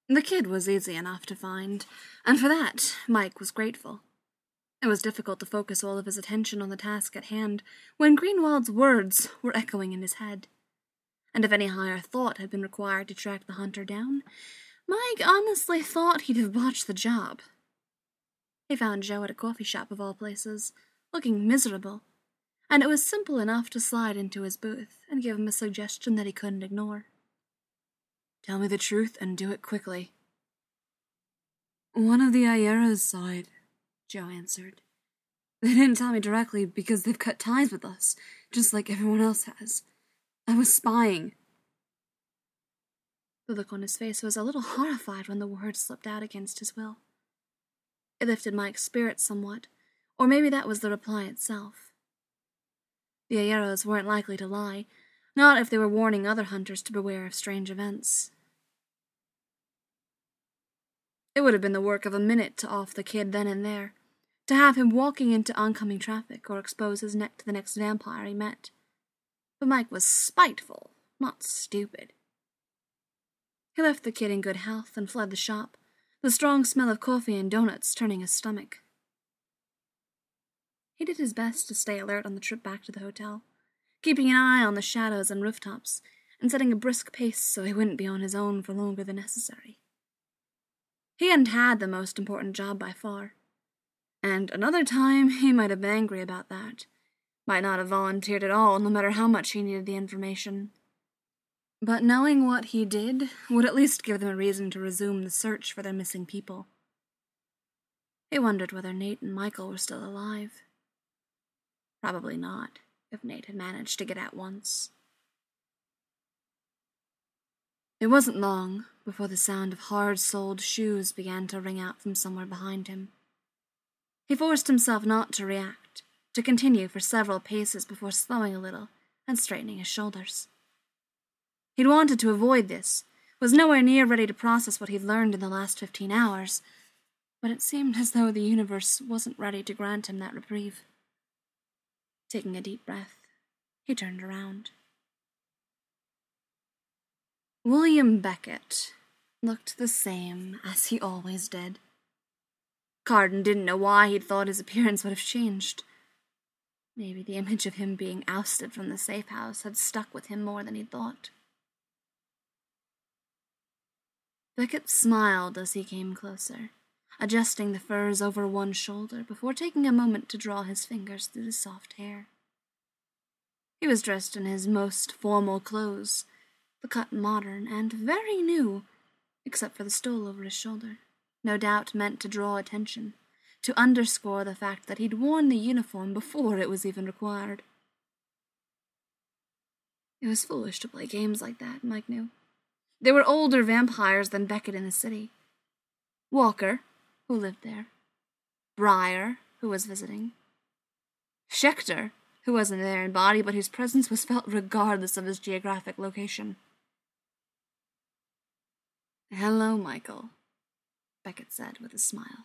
The kid was easy enough to find, and for that Mike was grateful. It was difficult to focus all of his attention on the task at hand when Greenwald's words were echoing in his head. And if any higher thought had been required to track the hunter down, Mike honestly thought he'd have botched the job. He found Joe at a coffee shop of all places, looking miserable, and it was simple enough to slide into his booth and give him a suggestion that he couldn't ignore. "Tell me the truth and do it quickly." "One of the Ayera's side," Joe answered. "They didn't tell me directly because they've cut ties with us, just like everyone else has. I was spying." The look on his face was a little horrified when the words slipped out against his will. It lifted Mike's spirits somewhat, or maybe that was the reply itself. The Ayeras weren't likely to lie, not if they were warning other hunters to beware of strange events. It would have been the work of a minute to off the kid then and there, to have him walking into oncoming traffic or expose his neck to the next vampire he met. But Mike was spiteful, not stupid. He left the kid in good health and fled the shop, the strong smell of coffee and donuts turning his stomach. He did his best to stay alert on the trip back to the hotel, keeping an eye on the shadows and rooftops, and setting a brisk pace so he wouldn't be on his own for longer than necessary. He hadn't had the most important job by far, and another time he might have been angry about that, might not have volunteered at all, no matter how much he needed the information. But knowing what he did would at least give them a reason to resume the search for their missing people. He wondered whether Nate and Michael were still alive. Probably not, if Nate had managed to get out once. It wasn't long before the sound of hard-soled shoes began to ring out from somewhere behind him. He forced himself not to react, to continue for several paces before slowing a little and straightening his shoulders. He'd wanted to avoid this, was nowhere near ready to process what he'd learned in the last 15 hours, but it seemed as though the universe wasn't ready to grant him that reprieve. Taking a deep breath, he turned around. William Beckett looked the same as he always did. Carden didn't know why he'd thought his appearance would have changed. Maybe the image of him being ousted from the safe house had stuck with him more than he'd thought. Beckett smiled as he came closer, adjusting the furs over one shoulder before taking a moment to draw his fingers through the soft hair. He was dressed in his most formal clothes, the cut modern and very new, except for the stole over his shoulder, no doubt meant to draw attention, to underscore the fact that he'd worn the uniform before it was even required. It was foolish to play games like that, Mike knew. There were older vampires than Beckett in the city. Walker, who lived there. Breyer, who was visiting. Schechter, who wasn't there in body, but whose presence was felt regardless of his geographic location. "Hello, Michael," Beckett said with a smile.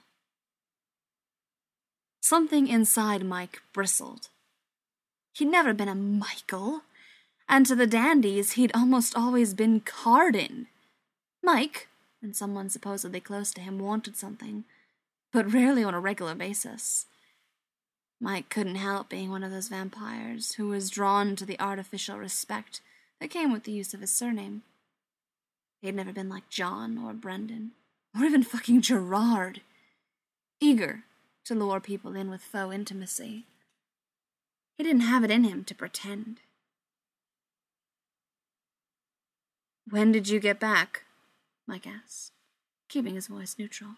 Something inside Mike bristled. He'd never been a Michael, and to the dandies he'd almost always been Carden. Mike, and someone supposedly close to him, wanted something, but rarely on a regular basis. Mike couldn't help being one of those vampires who was drawn to the artificial respect that came with the use of his surname. He'd never been like John or Brendan, or even fucking Gerard, eager to lure people in with faux intimacy. He didn't have it in him to pretend. "When did you get back?" Mike asked, keeping his voice neutral.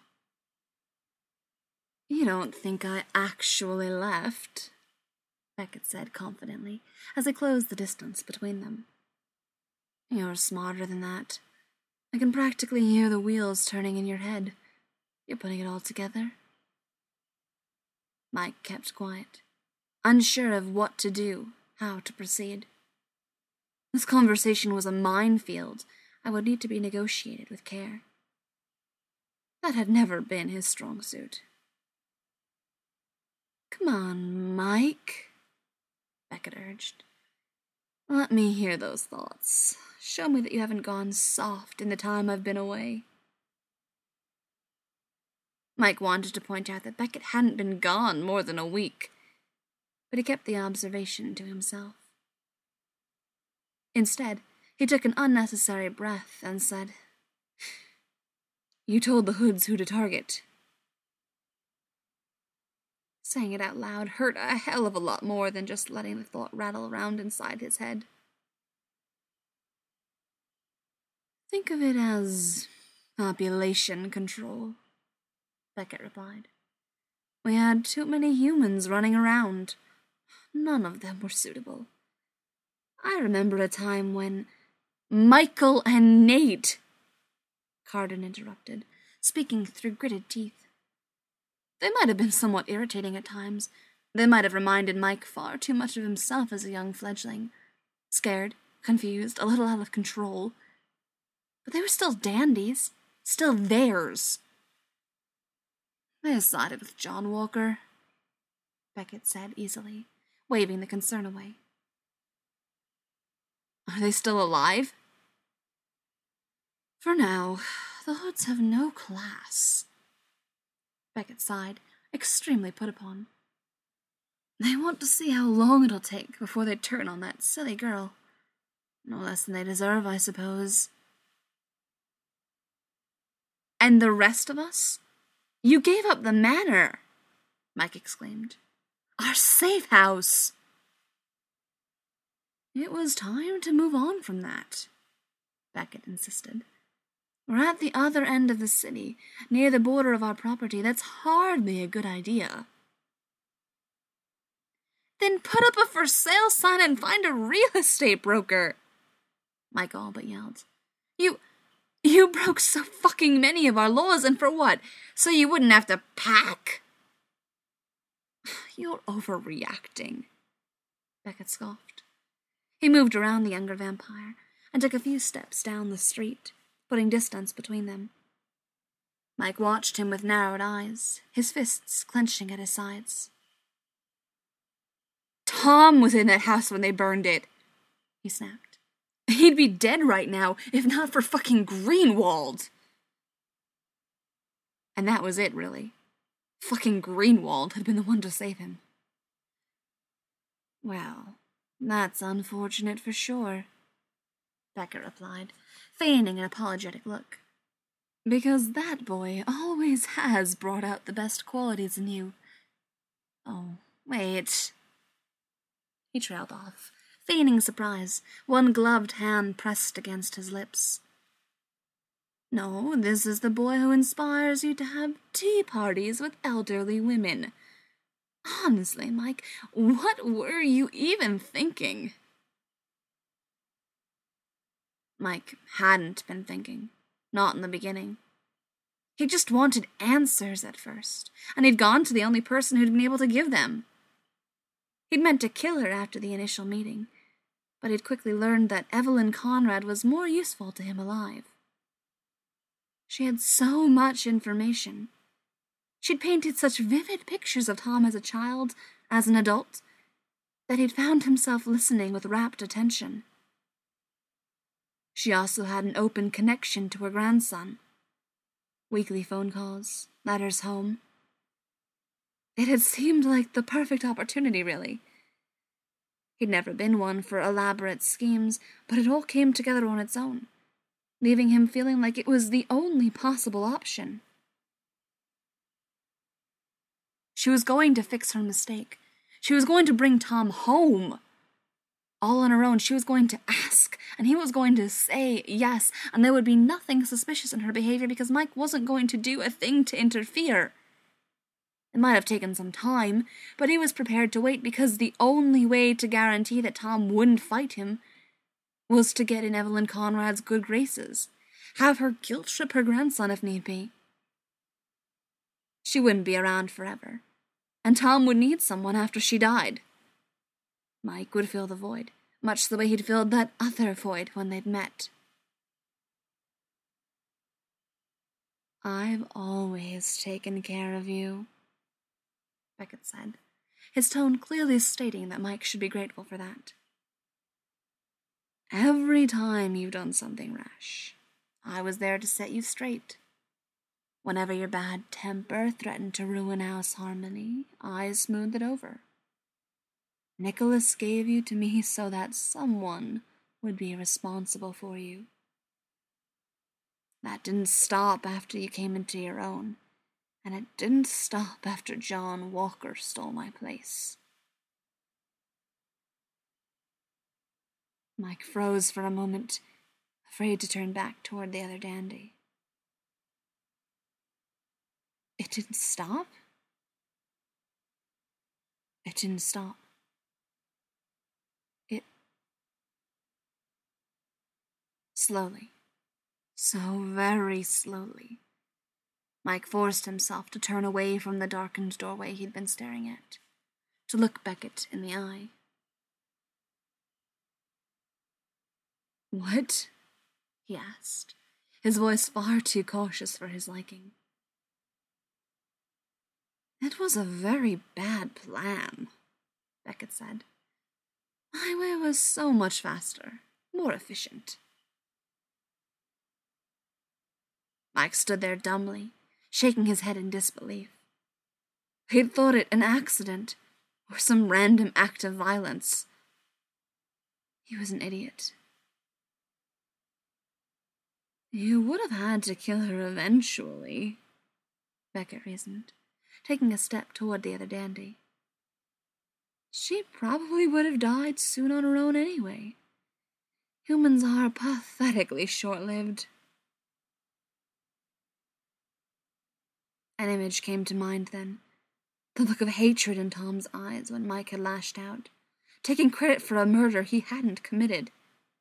"You don't think I actually left?" Beckett said confidently, as they closed the distance between them. "You're smarter than that. I can practically hear the wheels turning in your head. You're putting it all together." Mike kept quiet, unsure of what to do, how to proceed. This conversation was a minefield and would need to be negotiated with care. That had never been his strong suit. "Come on, Mike," Beckett urged. "Let me hear those thoughts. Show me that you haven't gone soft in the time I've been away." Mike wanted to point out that Beckett hadn't been gone more than a week, but he kept the observation to himself. Instead, he took an unnecessary breath and said, "You told the hoods who to target." Saying it out loud hurt a hell of a lot more than just letting the thought rattle around inside his head. "Think of it as population control," Beckett replied. "We had too many humans running around. None of them were suitable. I remember a time when—" "Michael and Nate!" Carden interrupted, speaking through gritted teeth. They might have been somewhat irritating at times. They might have reminded Mike far too much of himself as a young fledgling. Scared, confused, a little out of control. But they were still dandies. Still theirs. "They sided with John Walker," Beckett said easily, waving the concern away. "Are they still alive?" "For now, the hoods have no class." Beckett sighed, extremely put upon. "They want to see how long it'll take before they turn on that silly girl. No less than they deserve, I suppose." "And the rest of us? You gave up the manor!" Mike exclaimed. "Our safe house!" "It was time to move on from that," Beckett insisted. "We're at the other end of the city, near the border of our property. That's hardly a good idea." "Then put up a for sale sign and find a real estate broker!" Mike all but yelled. You broke so fucking many of our laws, and for what? So you wouldn't have to pack?" "You're overreacting," Beckett scoffed. He moved around the younger vampire and took a few steps down the street, putting distance between them. Mike watched him with narrowed eyes, his fists clenching at his sides. "Tom was in that house when they burned it," he snapped. "He'd be dead right now, if not for fucking Greenwald." And that was it, really. Fucking Greenwald had been the one to save him. "Well, that's unfortunate for sure," Beckett replied, feigning an apologetic look. "Because that boy always has brought out the best qualities in you. Oh, wait." He trailed off, feigning surprise, one gloved hand pressed against his lips. "No, this is the boy who inspires you to have tea parties with elderly women. Honestly, Mike, what were you even thinking?" Mike hadn't been thinking, not in the beginning. He just wanted answers at first, and he'd gone to the only person who'd been able to give them. He'd meant to kill her after the initial meeting, but he'd quickly learned that Evelyn Conrad was more useful to him alive. She had so much information. She'd painted such vivid pictures of Tom as a child, as an adult, that he'd found himself listening with rapt attention. She also had an open connection to her grandson. Weekly phone calls, letters home. It had seemed like the perfect opportunity, really. He'd never been one for elaborate schemes, but it all came together on its own, leaving him feeling like it was the only possible option. She was going to fix her mistake. She was going to bring Tom home. All on her own, she was going to ask, and he was going to say yes, and there would be nothing suspicious in her behavior because Mike wasn't going to do a thing to interfere. It might have taken some time, but he was prepared to wait because the only way to guarantee that Tom wouldn't fight him was to get in Evelyn Conrad's good graces, have her guilt-trip her grandson if need be. She wouldn't be around forever, and Tom would need someone after she died. Mike would fill the void, much the way he'd filled that other void when they'd met. "I've always taken care of you," Beckett said, his tone clearly stating that Mike should be grateful for that. "Every time you've done something rash, I was there to set you straight. Whenever your bad temper threatened to ruin house harmony, I smoothed it over. Nicholas gave you to me so that someone would be responsible for you. That didn't stop after you came into your own, and it didn't stop after John Walker stole my place. Mike froze for a moment, afraid to turn back toward the other dandy. It didn't stop? It didn't stop. Slowly, so very slowly, Mike forced himself to turn away from the darkened doorway he'd been staring at, to look Beckett in the eye. "What?" he asked, his voice far too cautious for his liking. "It was a very bad plan," Beckett said. "My way was so much faster, more efficient." Mike stood there dumbly, shaking his head in disbelief. He'd thought it an accident, or some random act of violence. He was an idiot. "You would have had to kill her eventually," Beckett reasoned, taking a step toward the other dandy. "She probably would have died soon on her own anyway. Humans are pathetically short-lived." An image came to mind then, the look of hatred in Tom's eyes when Mike had lashed out, taking credit for a murder he hadn't committed.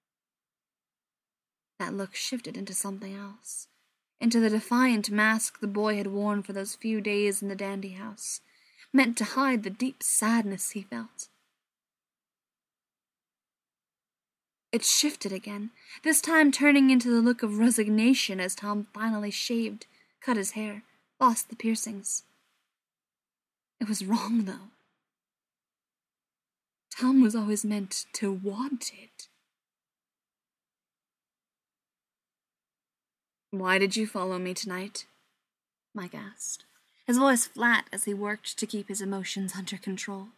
That look shifted into something else, into the defiant mask the boy had worn for those few days in the dandy house, meant to hide the deep sadness he felt. It shifted again, this time turning into the look of resignation as Tom finally shaved, cut his hair, lost the piercings. It was wrong, though. Tom was always meant to want it. "Why did you follow me tonight?" Mike asked, his voice flat as he worked to keep his emotions under control.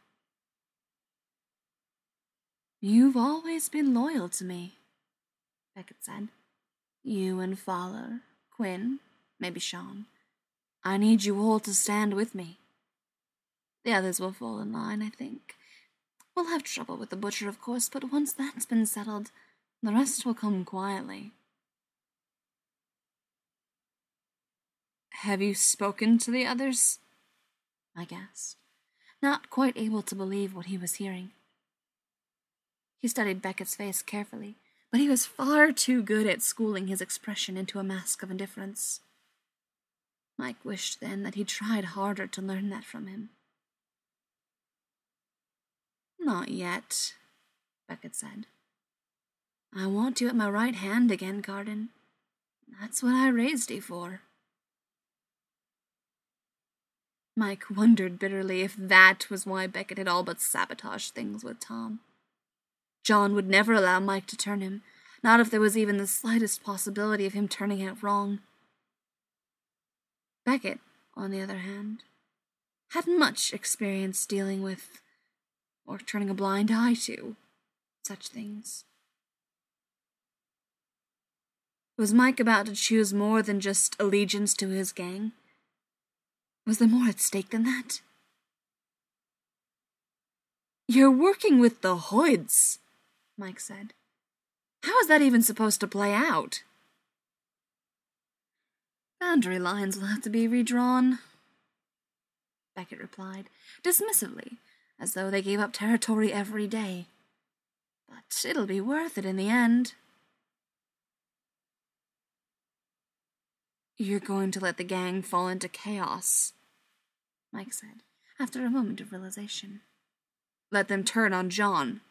"You've always been loyal to me," Beckett said. "You and Fowler, Quinn, maybe Sean. I need you all to stand with me. The others will fall in line, I think. We'll have trouble with the butcher, of course, but once that's been settled, the rest will come quietly." "Have you spoken to the others?" Mike asked, not quite able to believe what he was hearing. He studied Beckett's face carefully, but he was far too good at schooling his expression into a mask of indifference. Mike wished then that he'd tried harder to learn that from him. "Not yet," Beckett said. "I want you at my right hand again, Carden. That's what I raised you for." Mike wondered bitterly if that was why Beckett had all but sabotaged things with Tom. John would never allow Mike to turn him, not if there was even the slightest possibility of him turning out wrong. Beckett, on the other hand, hadn't much experience dealing with, or turning a blind eye to, such things. Was Mike about to choose more than just allegiance to his gang? Was there more at stake than that? "You're working with the hoods," Mike said. "How is that even supposed to play out?" "Boundary lines will have to be redrawn," Beckett replied, dismissively, as though they gave up territory every day. "But it'll be worth it in the end." "You're going to let the gang fall into chaos," Mike said, after a moment of realization. "Let them turn on John."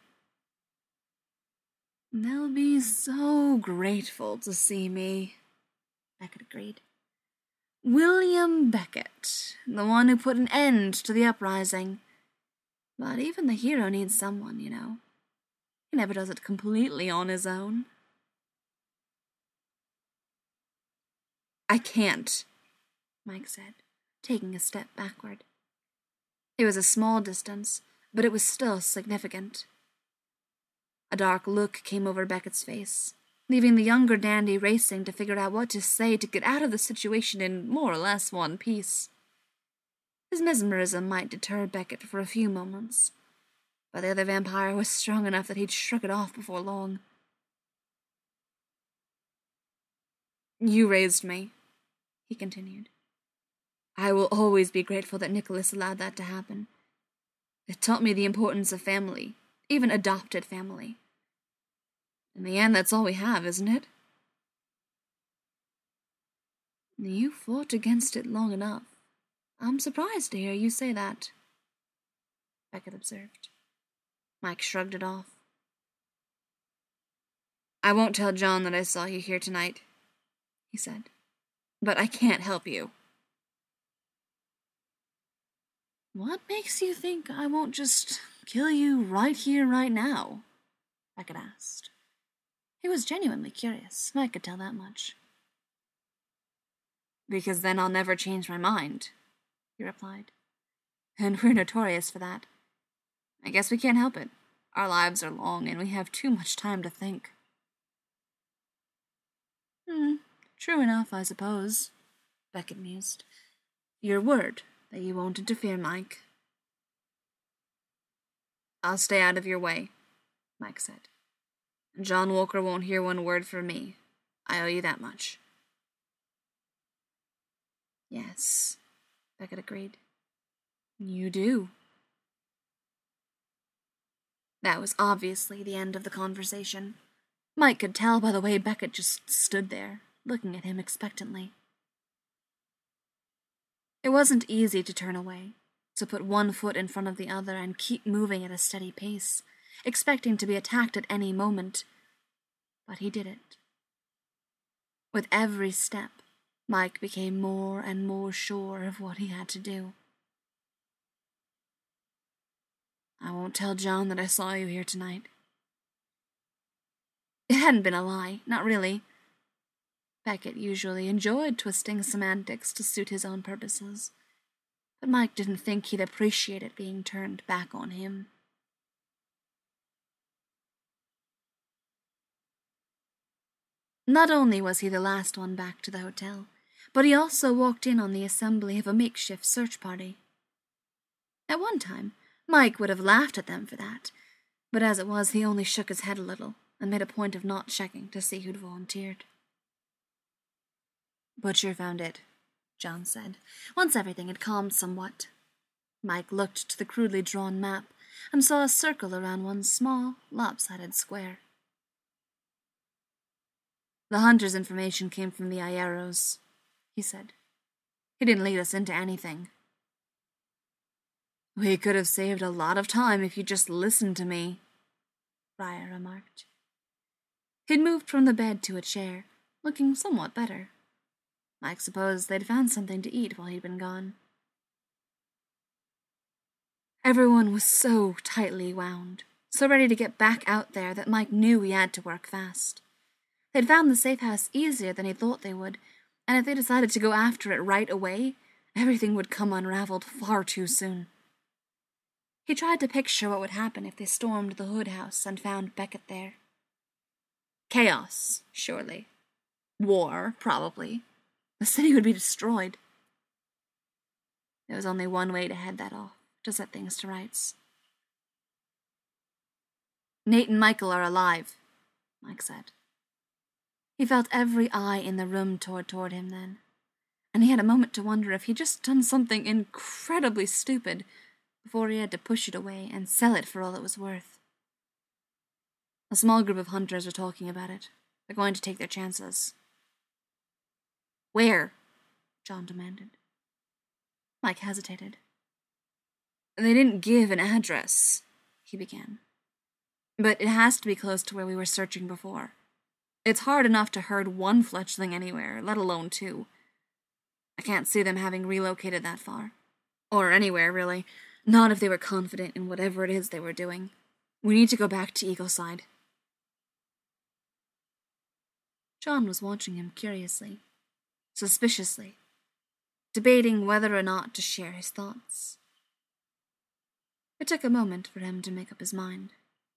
"They'll be so grateful to see me," Beckett agreed. "William Beckett, the one who put an end to the uprising. But even the hero needs someone, you know. He never does it completely on his own." "I can't," Mike said, taking a step backward. It was a small distance, but it was still significant. A dark look came over Beckett's face, leaving the younger dandy racing to figure out what to say to get out of the situation in more or less one piece. His mesmerism might deter Beckett for a few moments, but the other vampire was strong enough that he'd shrug it off before long. "You raised me," he continued. "I will always be grateful that Nicholas allowed that to happen. It taught me the importance of family, even adopted family. In the end, that's all we have, isn't it?" "You fought against it long enough. I'm surprised to hear you say that," Beckett observed. Mike shrugged it off. "I won't tell John that I saw you here tonight," he said. "But I can't help you." "What makes you think I won't just kill you right here, right now?" Beckett asked. He was genuinely curious, Mike could tell that much. "Because then I'll never change my mind," he replied. "And we're notorious for that. I guess we can't help it. Our lives are long, and we have too much time to think." True enough, I suppose," Beckett mused. "Your word that you won't interfere, Mike." "I'll stay out of your way," Mike said. "John Walker won't hear one word from me. I owe you that much." "Yes," Beckett agreed. "You do." That was obviously the end of the conversation. Mike could tell by the way Beckett just stood there, looking at him expectantly. It wasn't easy to turn away, to put one foot in front of the other and keep moving at a steady pace, expecting to be attacked at any moment. But he did it. With every step, Mike became more and more sure of what he had to do. "I won't tell John that I saw you here tonight." It hadn't been a lie, not really. Beckett usually enjoyed twisting semantics to suit his own purposes, but Mike didn't think he'd appreciate it being turned back on him. Not only was he the last one back to the hotel, but he also walked in on the assembly of a makeshift search party. At one time, Mike would have laughed at them for that, but as it was, he only shook his head a little and made a point of not checking to see who'd volunteered. "Butcher found it," John said, once everything had calmed somewhat. Mike looked to the crudely drawn map and saw a circle around one small, lopsided square. "The hunter's information came from the Ayeros," he said. "He didn't lead us into anything." "We could have saved a lot of time if you just listened to me," Briar remarked. He'd moved from the bed to a chair, looking somewhat better. Mike supposed they'd found something to eat while he'd been gone. Everyone was so tightly wound, so ready to get back out there that Mike knew he had to work fast. They'd found the safe house easier than he thought they would, and if they decided to go after it right away, everything would come unraveled far too soon. He tried to picture what would happen if they stormed the Hood house and found Beckett there. Chaos, surely. War, probably. The city would be destroyed. There was only one way to head that off, to set things to rights. "Nate and Michael are alive," Mike said. He felt every eye in the room toward him then, and he had a moment to wonder if he'd just done something incredibly stupid before he had to push it away and sell it for all it was worth. A small group of hunters were talking about it. They're going to take their chances. "Where?" John demanded. Mike hesitated. "They didn't give an address," he began. "But it has to be close to where we were searching before. It's hard enough to herd one fletchling anywhere, let alone two. I can't see them having relocated that far. Or anywhere, really. Not if they were confident in whatever it is they were doing. We need to go back to Eagleside." John was watching him curiously, suspiciously. debating whether or not to share his thoughts. It took a moment for him to make up his mind.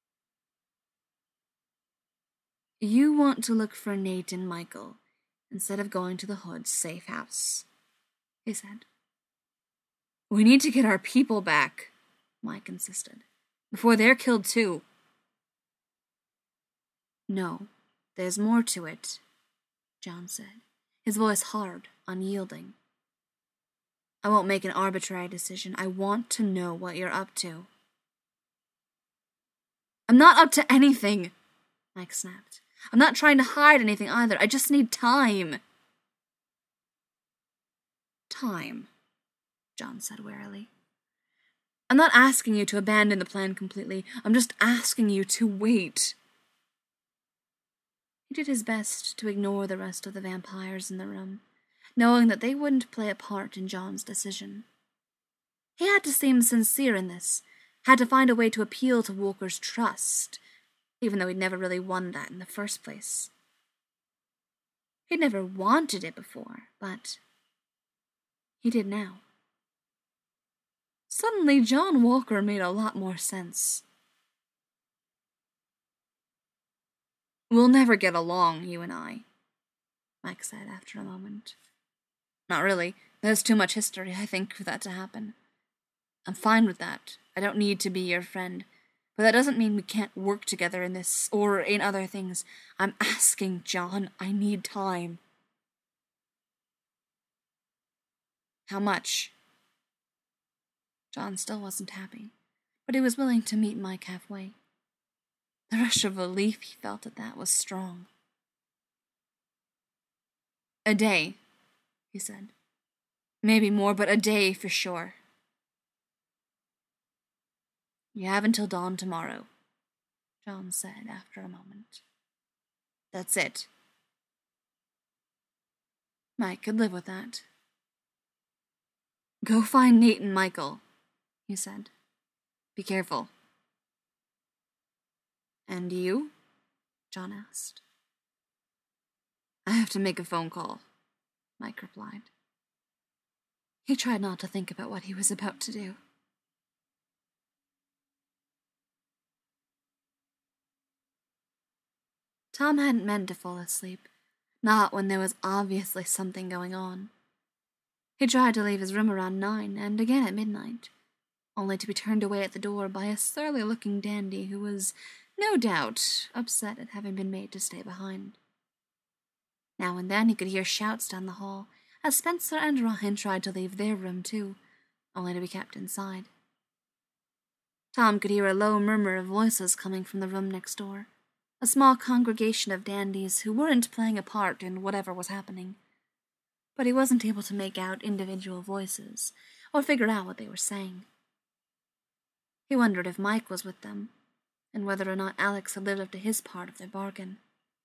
You want to look for Nate and Michael instead of going to the Hood's safe house, he said. We need to get our people back, Mike insisted, before they're killed too. No, there's more to it, John said, his voice hard, unyielding. I won't make an arbitrary decision. I want to know what you're up to. I'm not up to anything, Mike snapped. I'm not trying to hide anything either. I just need time. Time, John said wearily. I'm not asking you to abandon the plan completely. I'm just asking you to wait. He did his best to ignore the rest of the vampires in the room, knowing that they wouldn't play a part in John's decision. He had to seem sincere in this, had to find a way to appeal to Walker's trust, even though he'd never really won that in the first place. He'd never wanted it before, but he did now. Suddenly, John Walker made a lot more sense. We'll never get along, you and I, Mike said after a moment. Not really. There's too much history, I think, for that to happen. I'm fine with that. I don't need to be your friend. But that doesn't mean we can't work together in this, or in other things. I'm asking, John. I need time. How much? John still wasn't happy, but he was willing to meet Mike halfway. The rush of relief he felt at that was strong. A day, he said. Maybe more, but a day for sure. You have until dawn tomorrow, John said after a moment. That's it. Mike could live with that. Go find Nate and Michael, he said. Be careful. And you? John asked. I have to make a phone call, Mike replied. He tried not to think about what he was about to do. Tom hadn't meant to fall asleep, not when there was obviously something going on. He tried to leave his room around 9 and again at midnight, only to be turned away at the door by a surly-looking dandy who was, no doubt, upset at having been made to stay behind. Now and then he could hear shouts down the hall as Spencer and Ryan tried to leave their room too, only to be kept inside. Tom could hear a low murmur of voices coming from the room next door, a small congregation of dandies who weren't playing a part in whatever was happening. But he wasn't able to make out individual voices or figure out what they were saying. He wondered if Mike was with them, and whether or not Alex had lived up to his part of their bargain.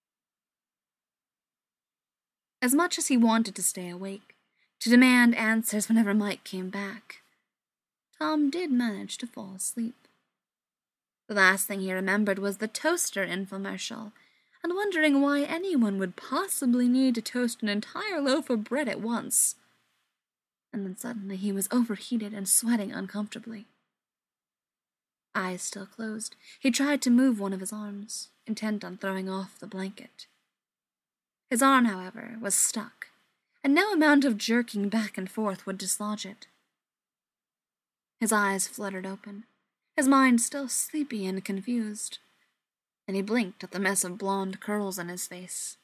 As much as he wanted to stay awake, to demand answers whenever Mike came back, Tom did manage to fall asleep. The last thing he remembered was the toaster infomercial, and wondering why anyone would possibly need to toast an entire loaf of bread at once. And then suddenly he was overheated and sweating uncomfortably. Eyes still closed, he tried to move one of his arms, intent on throwing off the blanket. His arm, however, was stuck, and no amount of jerking back and forth would dislodge it. His eyes fluttered open, his mind still sleepy and confused. Then he blinked at the mess of blonde curls on his face.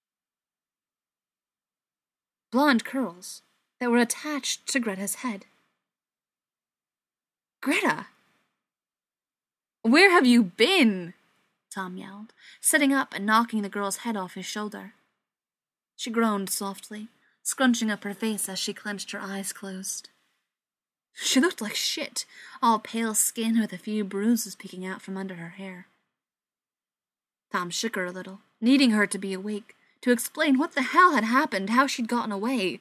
Blonde curls that were attached to Greta's head. Greta! Where have you been? Tom yelled, sitting up and knocking the girl's head off his shoulder. She groaned softly, scrunching up her face as she clenched her eyes closed. She looked like shit, all pale skin with a few bruises peeking out from under her hair. Tom shook her a little, needing her to be awake, to explain what the hell had happened, how she'd gotten away.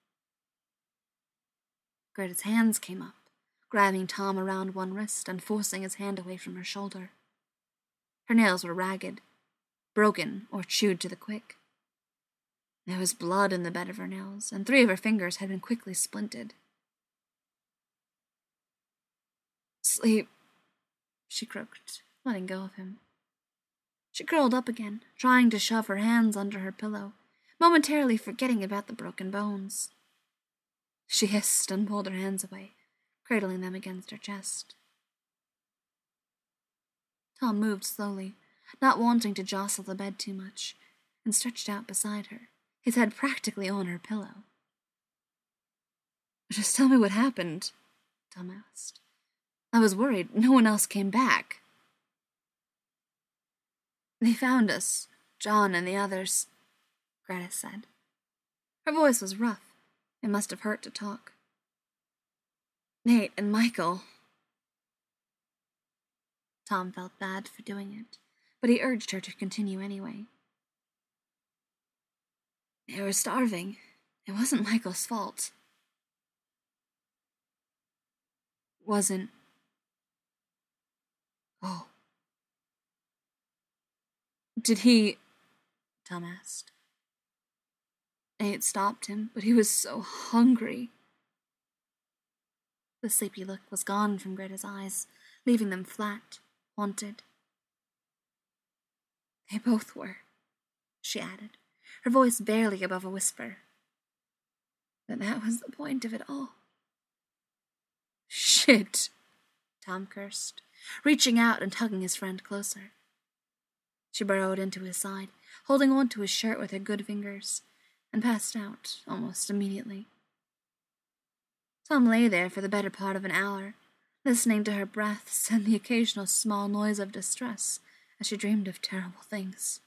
Greta's hands came up, grabbing Tom around one wrist and forcing his hand away from her shoulder. Her nails were ragged, broken or chewed to the quick. There was blood in the bed of her nails, and 3 of her fingers had been quickly splinted. "Sleep," she croaked, letting go of him. She curled up again, trying to shove her hands under her pillow, momentarily forgetting about the broken bones. She hissed and pulled her hands away, cradling them against her chest. Tom moved slowly, not wanting to jostle the bed too much, and stretched out beside her, his head practically on her pillow. "Just tell me what happened," Tom asked. "I was worried no one else came back." "They found us, John and the others," Greta said. Her voice was rough. It must have hurt to talk. "Nate and Michael." Tom felt bad for doing it, but he urged her to continue anyway. "They were starving. It wasn't Michael's fault." "Wasn't... Oh. Did he..." Tom asked. Nate stopped him, but he was so hungry. The sleepy look was gone from Greta's eyes, leaving them flat, haunted. "They both were," she added, her voice barely above a whisper. "But that was the point of it all." "Shit," Tom cursed, reaching out and tugging his friend closer. She burrowed into his side, holding on to his shirt with her good fingers, and passed out almost immediately. Tom lay there for the better part of an hour, listening to her breaths and the occasional small noise of distress as she dreamed of terrible things.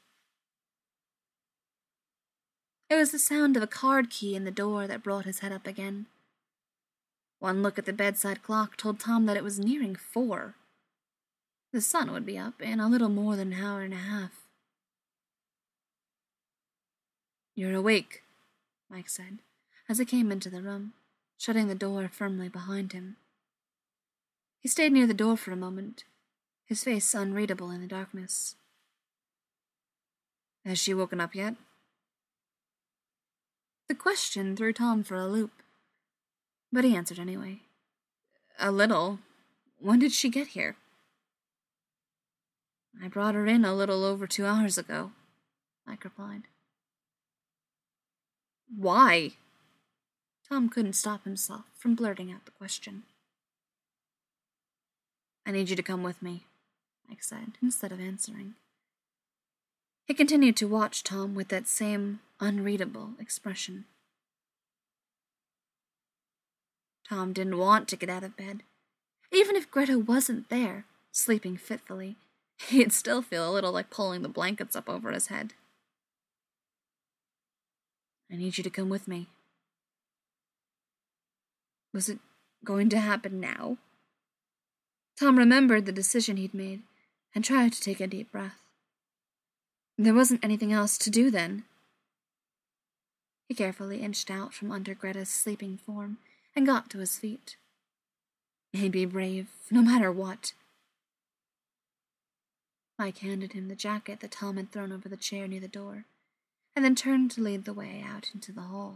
It was the sound of a card key in the door that brought his head up again. One look at the bedside clock told Tom that it was nearing 4. The sun would be up in a little more than an hour and a half. "You're awake," Mike said, as he came into the room, shutting the door firmly behind him. He stayed near the door for a moment, his face unreadable in the darkness. "Has she woken up yet?" The question threw Tom for a loop, but he answered anyway. "A little. When did she get here?" "I brought her in a little over 2 hours ago," Mike replied. "Why?" Tom couldn't stop himself from blurting out the question. "I need you to come with me," Mike said, instead of answering. He continued to watch Tom with that same unreadable expression. Tom didn't want to get out of bed. Even if Greta wasn't there, sleeping fitfully, he'd still feel a little like pulling the blankets up over his head. "I need you to come with me." Was it going to happen now? Tom remembered the decision he'd made and tried to take a deep breath. There wasn't anything else to do then. He carefully inched out from under Greta's sleeping form and got to his feet. He'd be brave, no matter what. Mike handed him the jacket that Tom had thrown over the chair near the door, and then turned to lead the way out into the hall.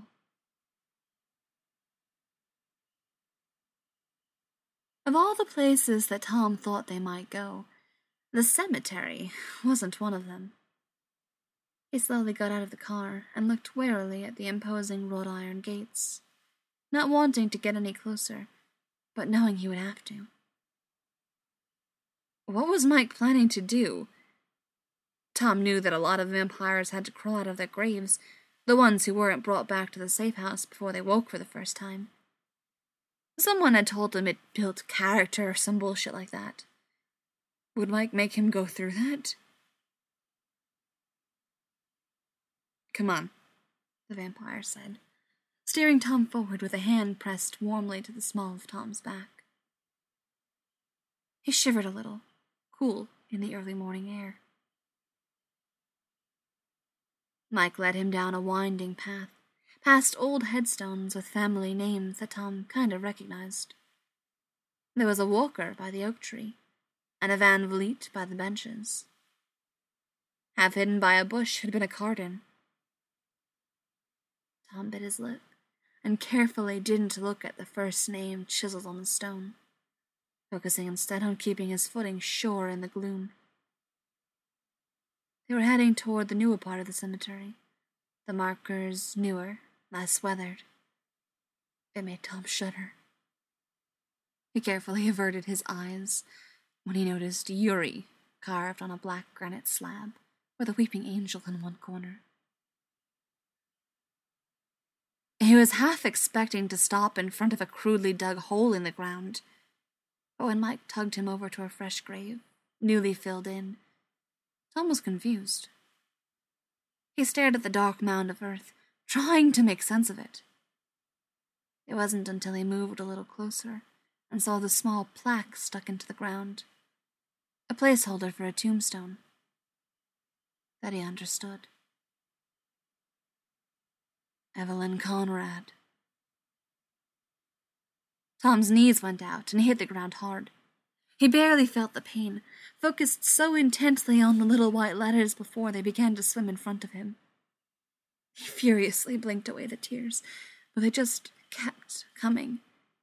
Of all the places that Tom thought they might go, the cemetery wasn't one of them. He slowly got out of the car and looked warily at the imposing wrought iron gates, not wanting to get any closer, but knowing he would have to. What was Mike planning to do? Tom knew that a lot of vampires had to crawl out of their graves, the ones who weren't brought back to the safe house before they woke for the first time. Someone had told him it built character or some bullshit like that. Would Mike make him go through that? "Come on," the vampire said, steering Tom forward with a hand pressed warmly to the small of Tom's back. He shivered a little, cool in the early morning air. Mike led him down a winding path, past old headstones with family names that Tom kind of recognized. There was a Walker by the oak tree, and a Van Vliet by the benches. Half hidden by a bush had been a Carden. Tom bit his lip and carefully didn't look at the first name chiseled on the stone, focusing instead on keeping his footing sure in the gloom. They were heading toward the newer part of the cemetery, the markers newer, less weathered. It made Tom shudder. He carefully averted his eyes when he noticed Yuri carved on a black granite slab with a weeping angel in one corner. He was half expecting to stop in front of a crudely dug hole in the ground, but when Mike tugged him over to a fresh grave, newly filled in, Tom was confused. He stared at the dark mound of earth, trying to make sense of it. It wasn't until he moved a little closer and saw the small plaque stuck into the ground, a placeholder for a tombstone, that he understood. Evelyn Conrad. Tom's knees went out and he hit the ground hard. He barely felt the pain, focused so intently on the little white letters before they began to swim in front of him. He furiously blinked away the tears, but they just kept coming.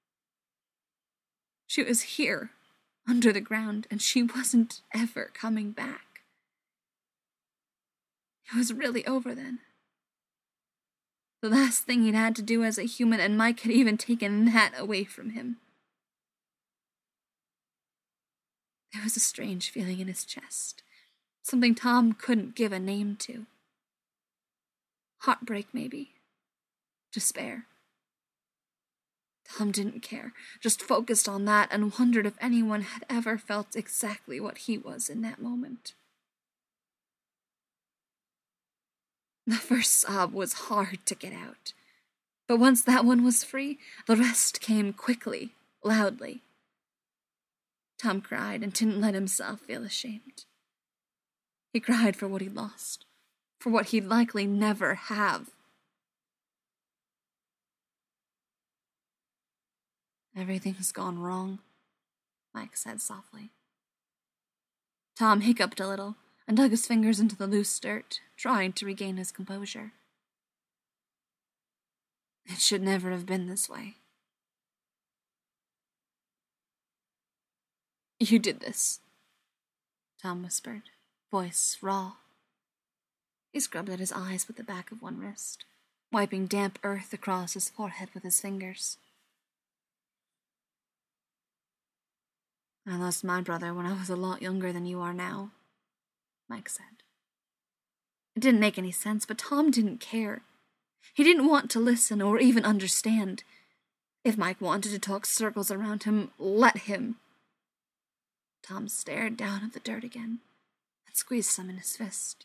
She was here, under the ground, and she wasn't ever coming back. It was really over then. The last thing he'd had to do as a human, and Mike had even taken that away from him. There was a strange feeling in his chest, something Tom couldn't give a name to. Heartbreak, maybe. Despair. Tom didn't care, just focused on that and wondered if anyone had ever felt exactly what he was in that moment. The first sob was hard to get out, but once that one was free, the rest came quickly, loudly. Tom cried and didn't let himself feel ashamed. He cried for what he'd lost, for what he'd likely never have. Everything's gone wrong, Mike said softly. Tom hiccuped a little and dug his fingers into the loose dirt, trying to regain his composure. It should never have been this way. You did this, Tom whispered, voice raw. He scrubbed at his eyes with the back of one wrist, wiping damp earth across his forehead with his fingers. I lost my brother when I was a lot younger than you are now, Mike said. It didn't make any sense, but Tom didn't care. He didn't want to listen or even understand. If Mike wanted to talk circles around him, let him. Tom stared down at the dirt again and squeezed some in his fist.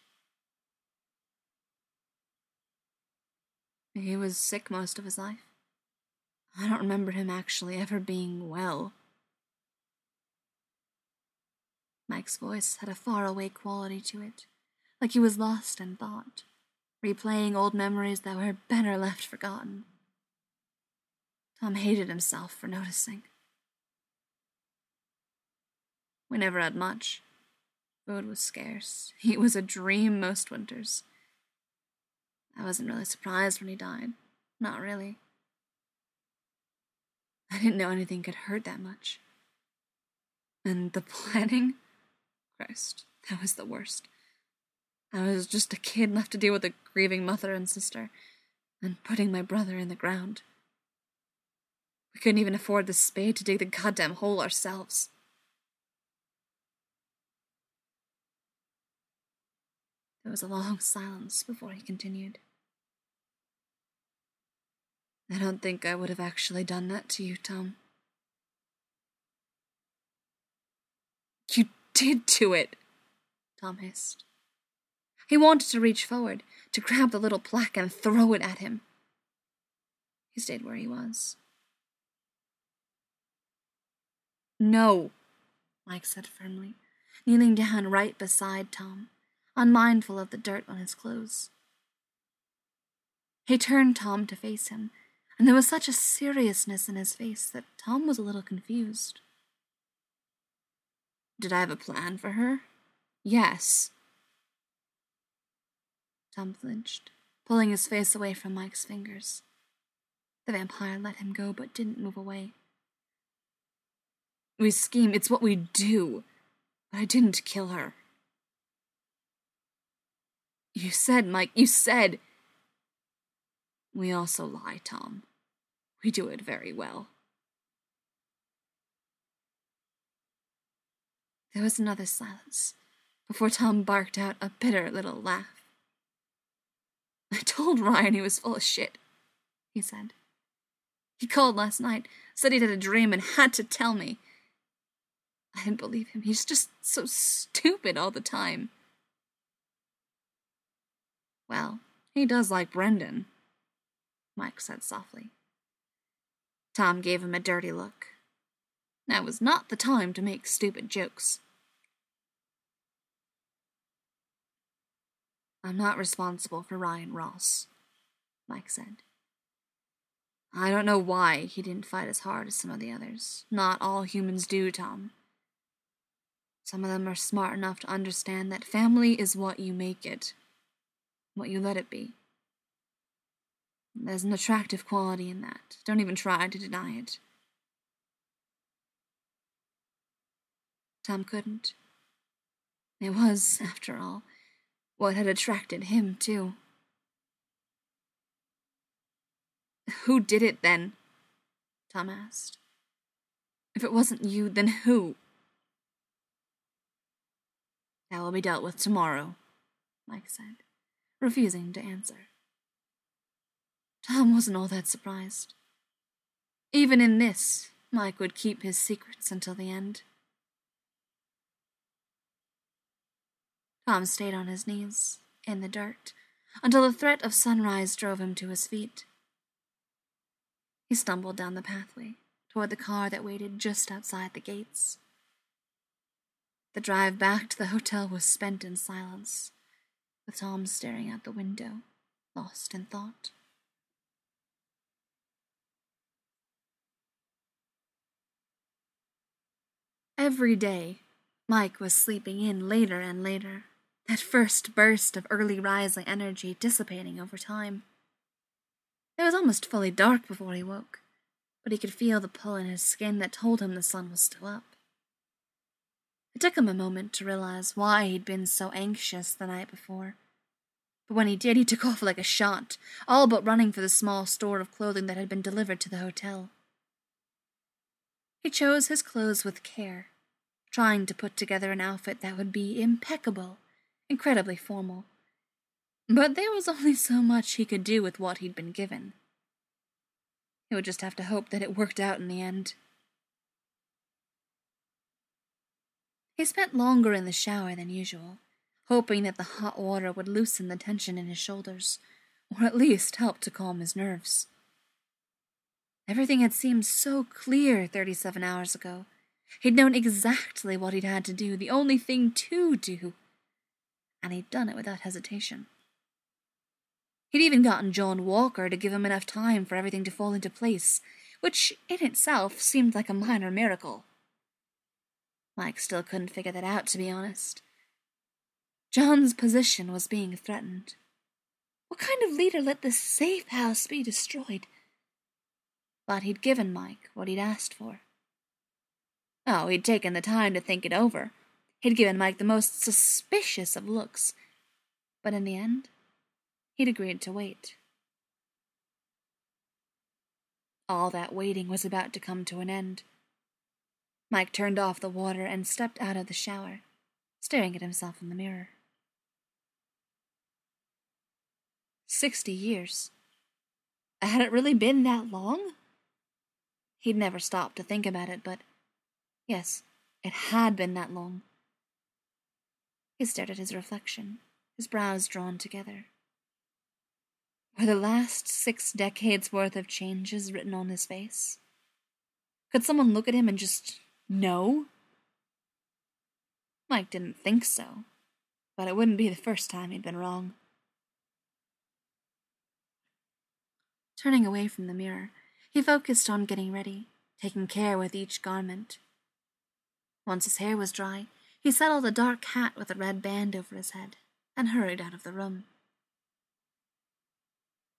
He was sick most of his life. I don't remember him actually ever being well. Mike's voice had a faraway quality to it, like he was lost in thought, replaying old memories that were better left forgotten. Tom hated himself for noticing. We never had much. Food was scarce. He was a dream most winters. I wasn't really surprised when he died. Not really. I didn't know anything could hurt that much. And the planning? Christ, that was the worst. I was just a kid left to deal with a grieving mother and sister, and putting my brother in the ground. We couldn't even afford the spade to dig the goddamn hole ourselves. There was a long silence before he continued. I don't think I would have actually done that to you, Tom. You did do it, Tom hissed. He wanted to reach forward, to grab the little plaque and throw it at him. He stayed where he was. No, Mike said firmly, kneeling down right beside Tom, unmindful of the dirt on his clothes. He turned Tom to face him, and there was such a seriousness in his face that Tom was a little confused. Did I have a plan for her? Yes. Tom flinched, pulling his face away from Mike's fingers. The vampire let him go but didn't move away. We scheme, it's what we do. But I didn't kill her. You said, Mike, you said. We also lie, Tom. We do it very well. There was another silence before Tom barked out a bitter little laugh. I told Ryan he was full of shit, he said. He called last night, said he'd had a dream and had to tell me. I didn't believe him. He's just so stupid all the time. Well, he does like Brendan, Mike said softly. Tom gave him a dirty look. Now was not the time to make stupid jokes. I'm not responsible for Ryan Ross, Mike said. I don't know why he didn't fight as hard as some of the others. Not all humans do, Tom. Some of them are smart enough to understand that family is what you make it, what you let it be. There's an attractive quality in that. Don't even try to deny it. Tom couldn't. It was, after all, what had attracted him, too. Who did it, then? Tom asked. If it wasn't you, then who? That will be dealt with tomorrow, Mike said, refusing to answer. Tom wasn't all that surprised. Even in this, Mike would keep his secrets until the end. Tom stayed on his knees, in the dirt, until the threat of sunrise drove him to his feet. He stumbled down the pathway, toward the car that waited just outside the gates. The drive back to the hotel was spent in silence, with Tom staring out the window, lost in thought. Every day, Mike was sleeping in later and later, that first burst of early rising energy dissipating over time. It was almost fully dark before he woke, but he could feel the pull in his skin that told him the sun was still up. It took him a moment to realize why he'd been so anxious the night before. But when he did, he took off like a shot, all but running for the small store of clothing that had been delivered to the hotel. He chose his clothes with care, trying to put together an outfit that would be impeccable, incredibly formal. But there was only so much he could do with what he'd been given. He would just have to hope that it worked out in the end. He spent longer in the shower than usual, hoping that the hot water would loosen the tension in his shoulders, or at least help to calm his nerves. Everything had seemed so clear 37 hours ago. He'd known exactly what he'd had to do, the only thing to do, and he'd done it without hesitation. He'd even gotten John Walker to give him enough time for everything to fall into place, which in itself seemed like a minor miracle. Mike still couldn't figure that out, to be honest. John's position was being threatened. What kind of leader let this safe house be destroyed? But he'd given Mike what he'd asked for. Oh, he'd taken the time to think it over. He'd given Mike the most suspicious of looks. But in the end, he'd agreed to wait. All that waiting was about to come to an end. Mike turned off the water and stepped out of the shower, staring at himself in the mirror. 60 years. Had it really been that long? He'd never stopped to think about it, but yes, it had been that long. He stared at his reflection, his brows drawn together. Were the last 6 decades worth of changes written on his face? Could someone look at him and just know? Mike didn't think so, but it wouldn't be the first time he'd been wrong. Turning away from the mirror, he focused on getting ready, taking care with each garment. Once his hair was dry, he settled a dark hat with a red band over his head and hurried out of the room.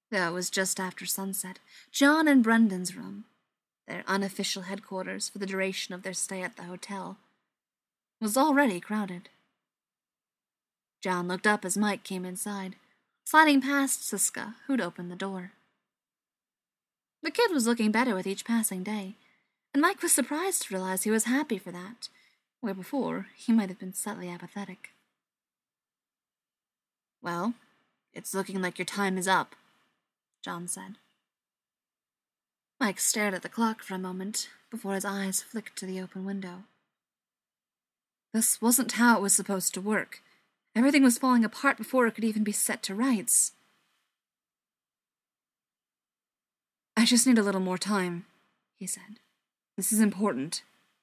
Though it was just after sunset, John and Brendan's room, their unofficial headquarters for the duration of their stay at the hotel, was already crowded. John looked up as Mike came inside, sliding past Siska, who'd opened the door. The kid was looking better with each passing day, and Mike was surprised to realize he was happy for that, where before he might have been slightly apathetic. "Well, it's looking like your time is up," John said. Mike stared at the clock for a moment before his eyes flicked to the open window. This wasn't how it was supposed to work. Everything was falling apart before it could even be set to rights. "I just need a little more time," he said. "This is important."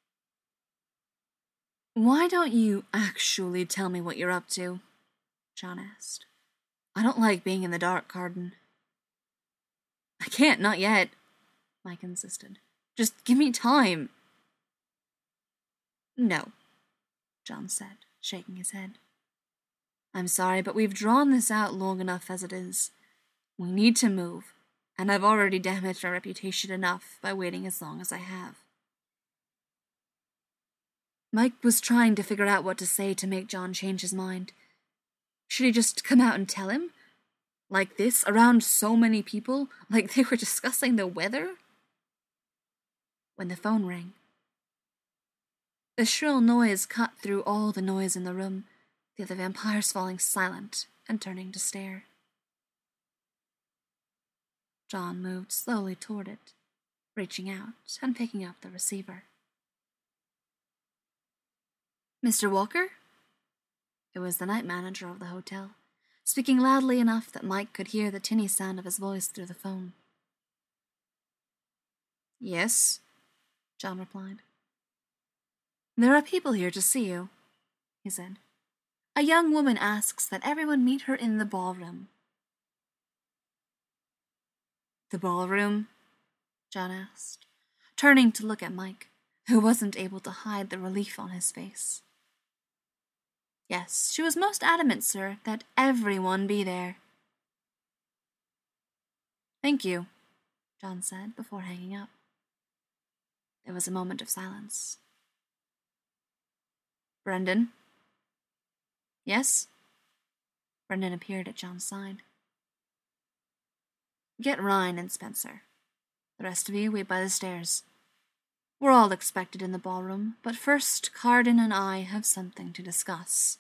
"Why don't you actually tell me what you're up to?" John asked. "I don't like being in the dark, Carden." "I can't, not yet," Mike insisted. "Just give me time." "No," John said, shaking his head. "I'm sorry, but we've drawn this out long enough as it is. We need to move, and I've already damaged our reputation enough by waiting as long as I have." Mike was trying to figure out what to say to make John change his mind. Should he just come out and tell him? Like this, around so many people, like they were discussing the weather? When the phone rang. The shrill noise cut through all the noise in the room, the other vampires falling silent and turning to stare. John moved slowly toward it, reaching out and picking up the receiver. "Mr. Walker?" It was the night manager of the hotel, speaking loudly enough that Mike could hear the tinny sound of his voice through the phone. "Yes," John replied. "There are people here to see you," he said. "A young woman asks that everyone meet her in the ballroom." "The ballroom?" John asked, turning to look at Mike, who wasn't able to hide the relief on his face. "Yes, she was most adamant, sir, that everyone be there." "Thank you," John said before hanging up. There was a moment of silence. "Brendan?" "Yes?" Brendan appeared at John's side. "Get Ryan and Spencer. The rest of you wait by the stairs. We're all expected in the ballroom, but first Carden and I have something to discuss."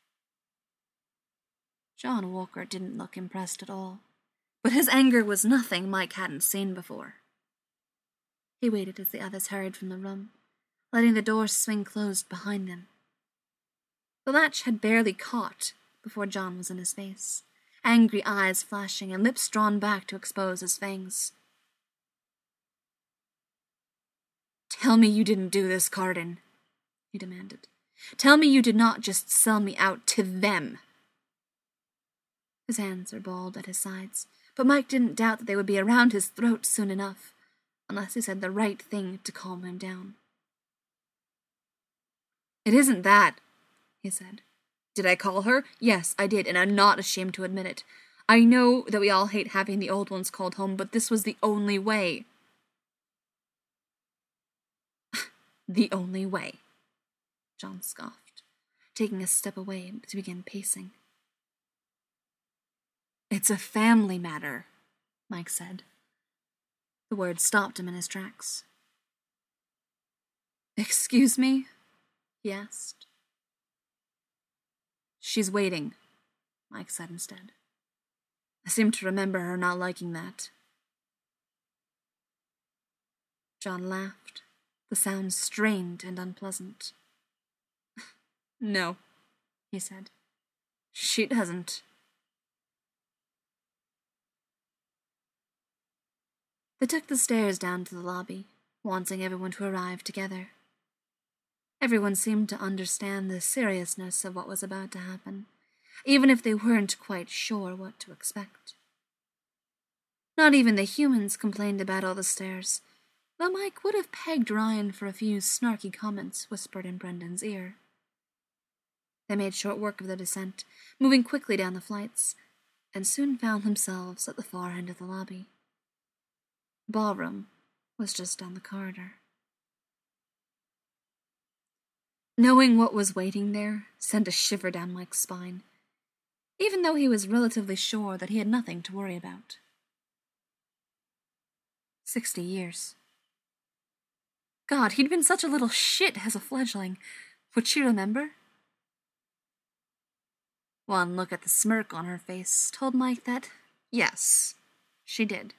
John Walker didn't look impressed at all, but his anger was nothing Mike hadn't seen before. He waited as the others hurried from the room, letting the door swing closed behind them. The latch had barely caught before John was in his face, angry eyes flashing and lips drawn back to expose his fangs. "Tell me you didn't do this, Carden," he demanded. "Tell me you did not just sell me out to them." His hands were balled at his sides, but Mike didn't doubt that they would be around his throat soon enough, unless he said the right thing to calm him down. "It isn't that," he said. "Did I call her? Yes, I did, and I'm not ashamed to admit it. I know that we all hate having the old ones called home, but this was the only way." "The only way," John scoffed, taking a step away to begin pacing. "It's a family matter," Mike said. The words stopped him in his tracks. "Excuse me?" he asked. "She's waiting," Mike said instead. "I seem to remember her not liking that." John laughed, the sound strained and unpleasant. "No," he said. "She doesn't." They took the stairs down to the lobby, wanting everyone to arrive together. Everyone seemed to understand the seriousness of what was about to happen, even if they weren't quite sure what to expect. Not even the humans complained about all the stares, though Mike would have pegged Ryan for a few snarky comments whispered in Brendan's ear. They made short work of the descent, moving quickly down the flights, and soon found themselves at the far end of the lobby. The ballroom was just down the corridor. Knowing what was waiting there sent a shiver down Mike's spine, even though he was relatively sure that he had nothing to worry about. 60 years. God, he'd been such a little shit as a fledgling. Would she remember? One look at the smirk on her face told Mike that, yes, she did.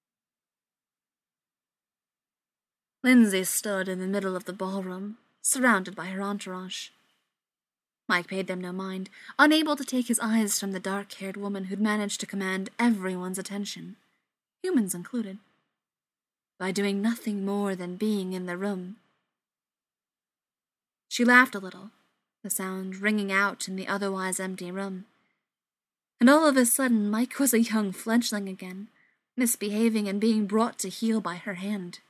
Lindsay stood in the middle of the ballroom, surrounded by her entourage. Mike paid them no mind, unable to take his eyes from the dark-haired woman who'd managed to command everyone's attention, humans included, by doing nothing more than being in the room. She laughed a little, the sound ringing out in the otherwise empty room. And all of a sudden, Mike was a young fledgling again, misbehaving and being brought to heel by her hand.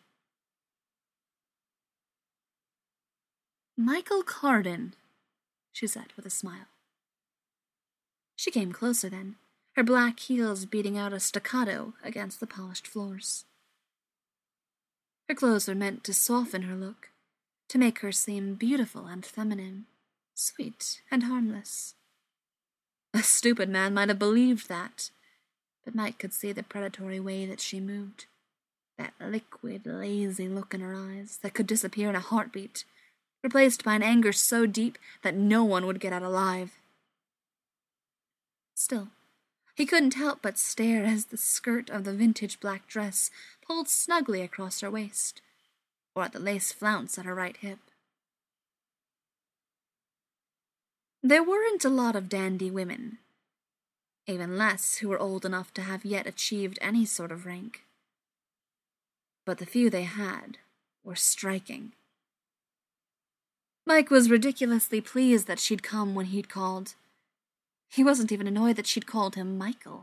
Michael Carden, she said with a smile. She came closer then, her black heels beating out a staccato against the polished floors. Her clothes were meant to soften her look, to make her seem beautiful and feminine, sweet and harmless. A stupid man might have believed that, but Mike could see the predatory way that she moved, that liquid, lazy look in her eyes that could disappear in a heartbeat, replaced by an anger so deep that no one would get out alive. Still, he couldn't help but stare as the skirt of the vintage black dress pulled snugly across her waist, or at the lace flounce at her right hip. There weren't a lot of dandy women, even less who were old enough to have yet achieved any sort of rank. But the few they had were striking. Mike was ridiculously pleased that she'd come when he'd called. He wasn't even annoyed that she'd called him Michael.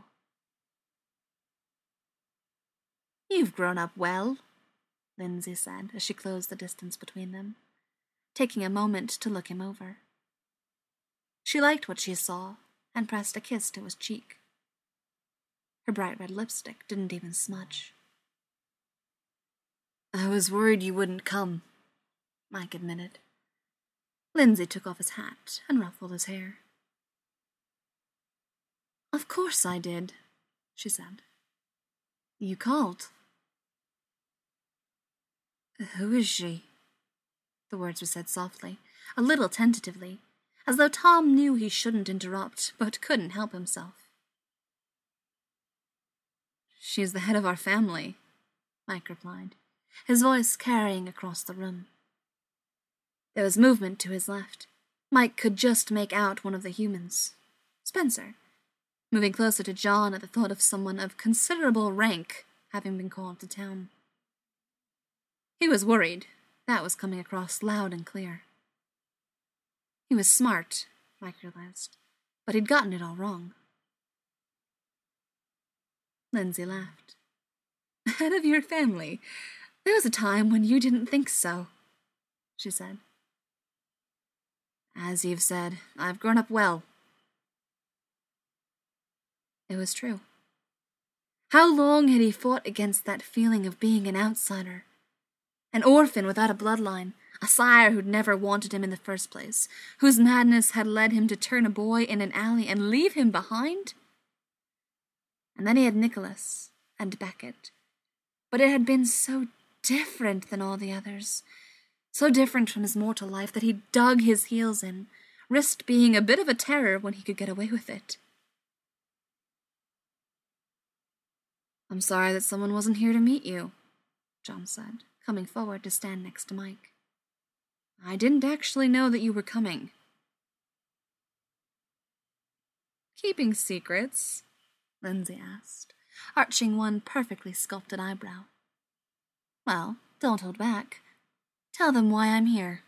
"You've grown up well," Lindsay said as she closed the distance between them, taking a moment to look him over. She liked what she saw and pressed a kiss to his cheek. Her bright red lipstick didn't even smudge. "I was worried you wouldn't come," Mike admitted. Lindsay took off his hat and ruffled his hair. "Of course I did," she said. "You called." "Who is she?" The words were said softly, a little tentatively, as though Tom knew he shouldn't interrupt, but couldn't help himself. "She's the head of our family," Mike replied, his voice carrying across the room. There was movement to his left. Mike could just make out one of the humans, Spencer, moving closer to John at the thought of someone of considerable rank having been called to town. He was worried. That was coming across loud and clear. He was smart, Mike realized, but he'd gotten it all wrong. Lindsay laughed. "Head of your family? There was a time when you didn't think so," she said. "As you've said, I've grown up well." It was true. How long had he fought against that feeling of being an outsider? An orphan without a bloodline, a sire who'd never wanted him in the first place, whose madness had led him to turn a boy in an alley and leave him behind? And then he had Nicholas and Beckett. But it had been so different than all the others, so different from his mortal life that he dug his heels in, risked being a bit of a terror when he could get away with it. "I'm sorry that someone wasn't here to meet you," John said, coming forward to stand next to Mike. "I didn't actually know that you were coming." "Keeping secrets?" Lindsay asked, arching one perfectly sculpted eyebrow. "Well, don't hold back. Tell them why I'm here."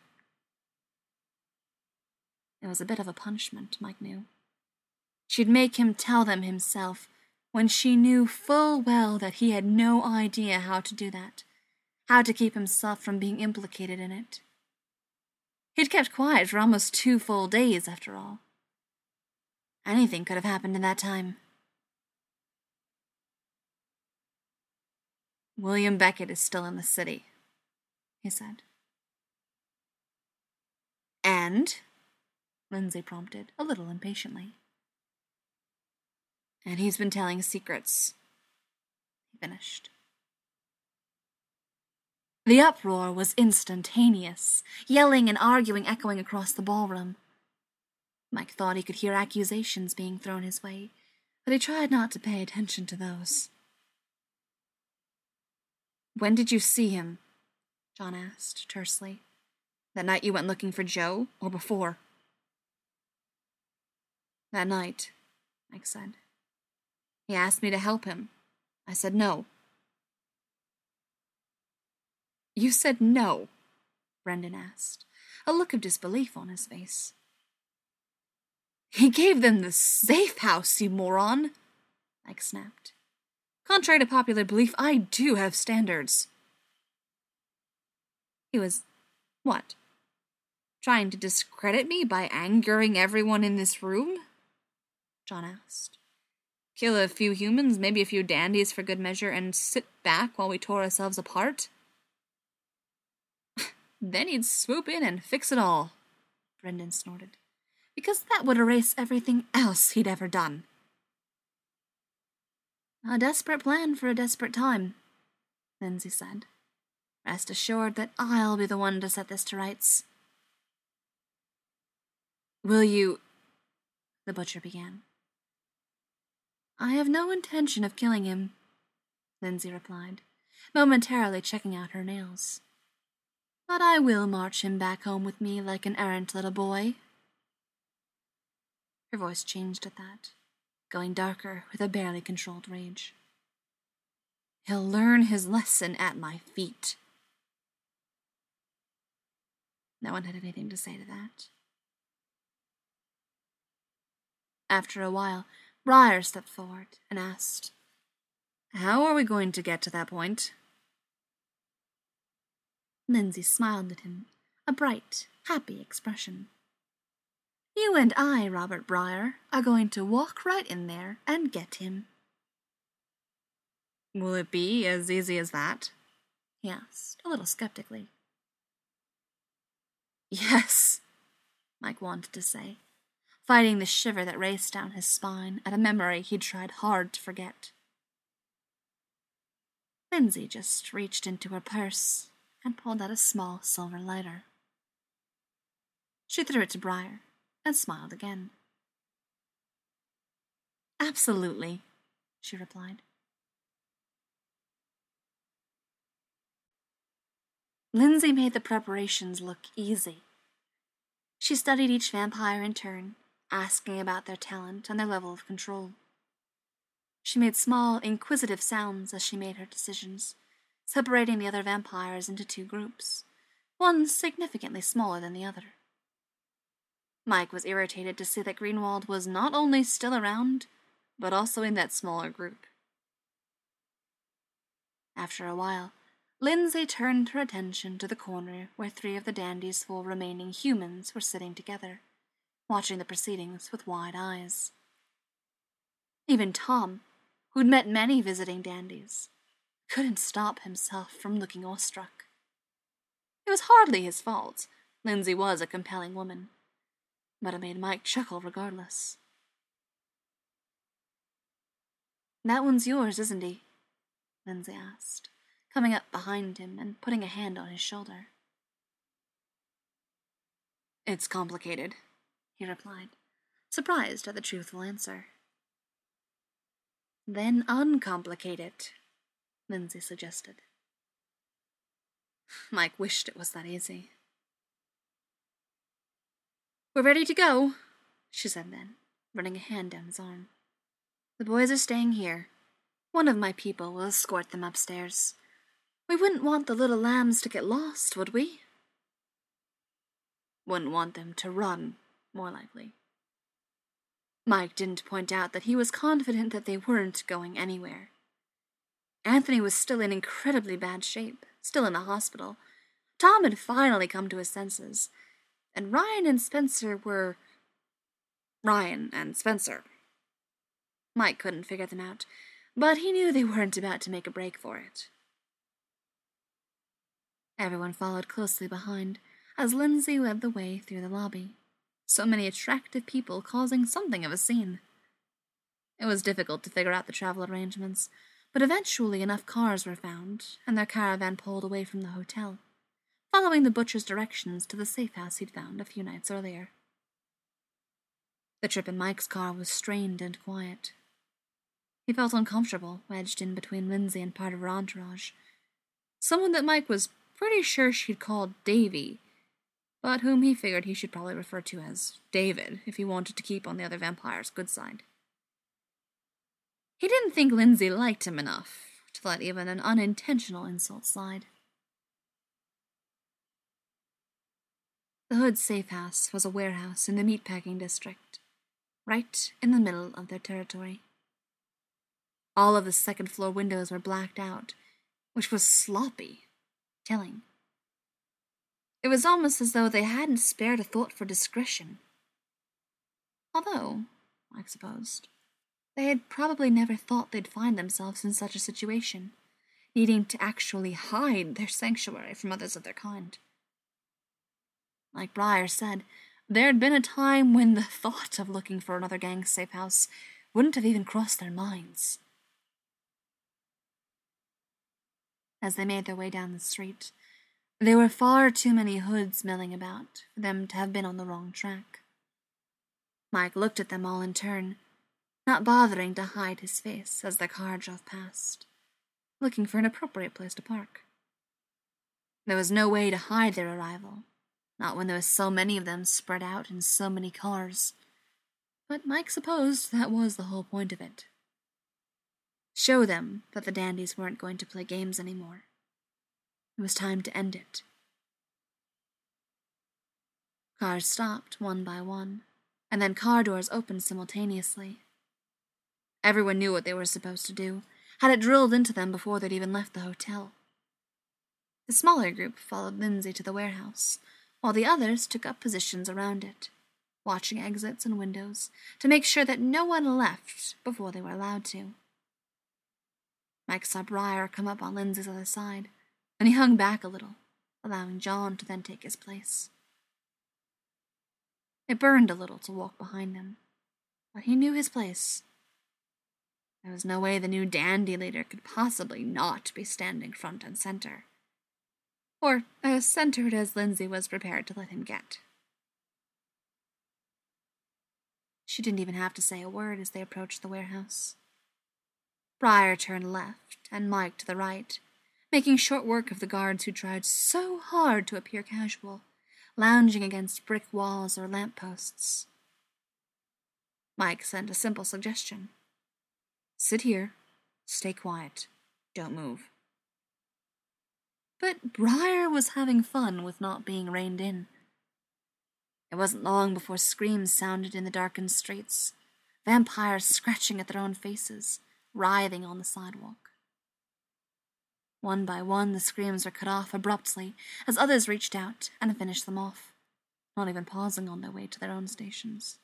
It was a bit of a punishment, Mike knew. She'd make him tell them himself, when she knew full well that he had no idea how to do that, how to keep himself from being implicated in it. He'd kept quiet for almost 2 full days, after all. Anything could have happened in that time. William Beckett is still in the city, he said. And? Lindsay prompted, a little impatiently. And he's been telling secrets, he finished. The uproar was instantaneous, yelling and arguing echoing across the ballroom. Mike thought he could hear accusations being thrown his way, but he tried not to pay attention to those. When did you see him? John asked, tersely. That night you went looking for Joe, or before? That night, Mike said. He asked me to help him. I said no. You said no? Brendan asked, a look of disbelief on his face. He gave them the safe house, you moron, Mike snapped. Contrary to popular belief, I do have standards. He was, what, trying to discredit me by angering everyone in this room? John asked. Kill a few humans, maybe a few dandies for good measure, and sit back while we tore ourselves apart? Then he'd swoop in and fix it all, Brendan snorted, because that would erase everything else he'd ever done. A desperate plan for a desperate time, Lindsay said. Rest assured that I'll be the one to set this to rights. Will you... the butcher began. I have no intention of killing him, Lindsay replied, momentarily checking out her nails. But I will march him back home with me like an errant little boy. Her voice changed at that, going darker with a barely controlled rage. He'll learn his lesson at my feet. No one had anything to say to that. After a while, Briar stepped forward and asked, How are we going to get to that point? Lindsay smiled at him, a bright, happy expression. You and I, Robert Briar, are going to walk right in there and get him. Will it be as easy as that? He asked, a little skeptically. Yes, Mike wanted to say, fighting the shiver that raced down his spine at a memory he'd tried hard to forget. Lindsay just reached into her purse and pulled out a small silver lighter. She threw it to Briar and smiled again. Absolutely, she replied. Lindsay made the preparations look easy. She studied each vampire in turn, asking about their talent and their level of control. She made small, inquisitive sounds as she made her decisions, separating the other vampires into two groups, one significantly smaller than the other. Mike was irritated to see that Greenwald was not only still around, but also in that smaller group. After a while, Lindsay turned her attention to the corner where three of the dandy's full remaining humans were sitting together, watching the proceedings with wide eyes. Even Tom, who'd met many visiting dandies, couldn't stop himself from looking awestruck. It was hardly his fault. Lindsay was a compelling woman, but it made Mike chuckle regardless. That one's yours, isn't he? Lindsay asked, coming up behind him and putting a hand on his shoulder. It's complicated, he replied, surprised at the truthful answer. Then uncomplicate it, Lindsay suggested. Mike wished it was that easy. We're ready to go, she said then, running a hand down his arm. The boys are staying here. One of my people will escort them upstairs. We wouldn't want the little lambs to get lost, would we? Wouldn't want them to run, more likely. Mike didn't point out that he was confident that they weren't going anywhere. Anthony was still in incredibly bad shape, still in the hospital. Tom had finally come to his senses, and Ryan and Spencer were... Ryan and Spencer. Mike couldn't figure them out, but he knew they weren't about to make a break for it. Everyone followed closely behind as Lindsay led the way through the lobby. So many attractive people causing something of a scene. It was difficult to figure out the travel arrangements, but eventually enough cars were found, and their caravan pulled away from the hotel, following the butcher's directions to the safe house he'd found a few nights earlier. The trip in Mike's car was strained and quiet. He felt uncomfortable, wedged in between Lindsay and part of her entourage. Someone that Mike was pretty sure she'd called Davy, but whom he figured he should probably refer to as David if he wanted to keep on the other vampire's good side. He didn't think Lindsay liked him enough to let even an unintentional insult slide. The Hood's safe house was a warehouse in the meatpacking district, right in the middle of their territory. All of the second-floor windows were blacked out, which was sloppy, telling. It was almost as though they hadn't spared a thought for discretion. Although, Mike supposed, they had probably never thought they'd find themselves in such a situation, needing to actually hide their sanctuary from others of their kind. Like Briar said, there'd been a time when the thought of looking for another gang's safe house wouldn't have even crossed their minds. As they made their way down the street, there were far too many hoods milling about for them to have been on the wrong track. Mike looked at them all in turn, not bothering to hide his face as their car drove past, looking for an appropriate place to park. There was no way to hide their arrival, not when there were so many of them spread out in so many cars. But Mike supposed that was the whole point of it. Show them that the dandies weren't going to play games anymore. It was time to end it. Cars stopped one by one, and then car doors opened simultaneously. Everyone knew what they were supposed to do, had it drilled into them before they'd even left the hotel. The smaller group followed Lindsay to the warehouse, while the others took up positions around it, watching exits and windows to make sure that no one left before they were allowed to. Mike saw Briar come up on Lindsay's other side, and he hung back a little, allowing John to then take his place. It burned a little to walk behind them, but he knew his place. There was no way the new dandy leader could possibly not be standing front and center, or as centered as Lindsay was prepared to let him get. She didn't even have to say a word as they approached the warehouse. Briar turned left and Mike to the right, making short work of the guards who tried so hard to appear casual, lounging against brick walls or lampposts. Mike sent a simple suggestion. Sit here, stay quiet, don't move. But Briar was having fun with not being reined in. It wasn't long before screams sounded in the darkened streets, vampires scratching at their own faces, writhing on the sidewalk. One by one, the screams were cut off abruptly as others reached out and finished them off, not even pausing on their way to their own stations.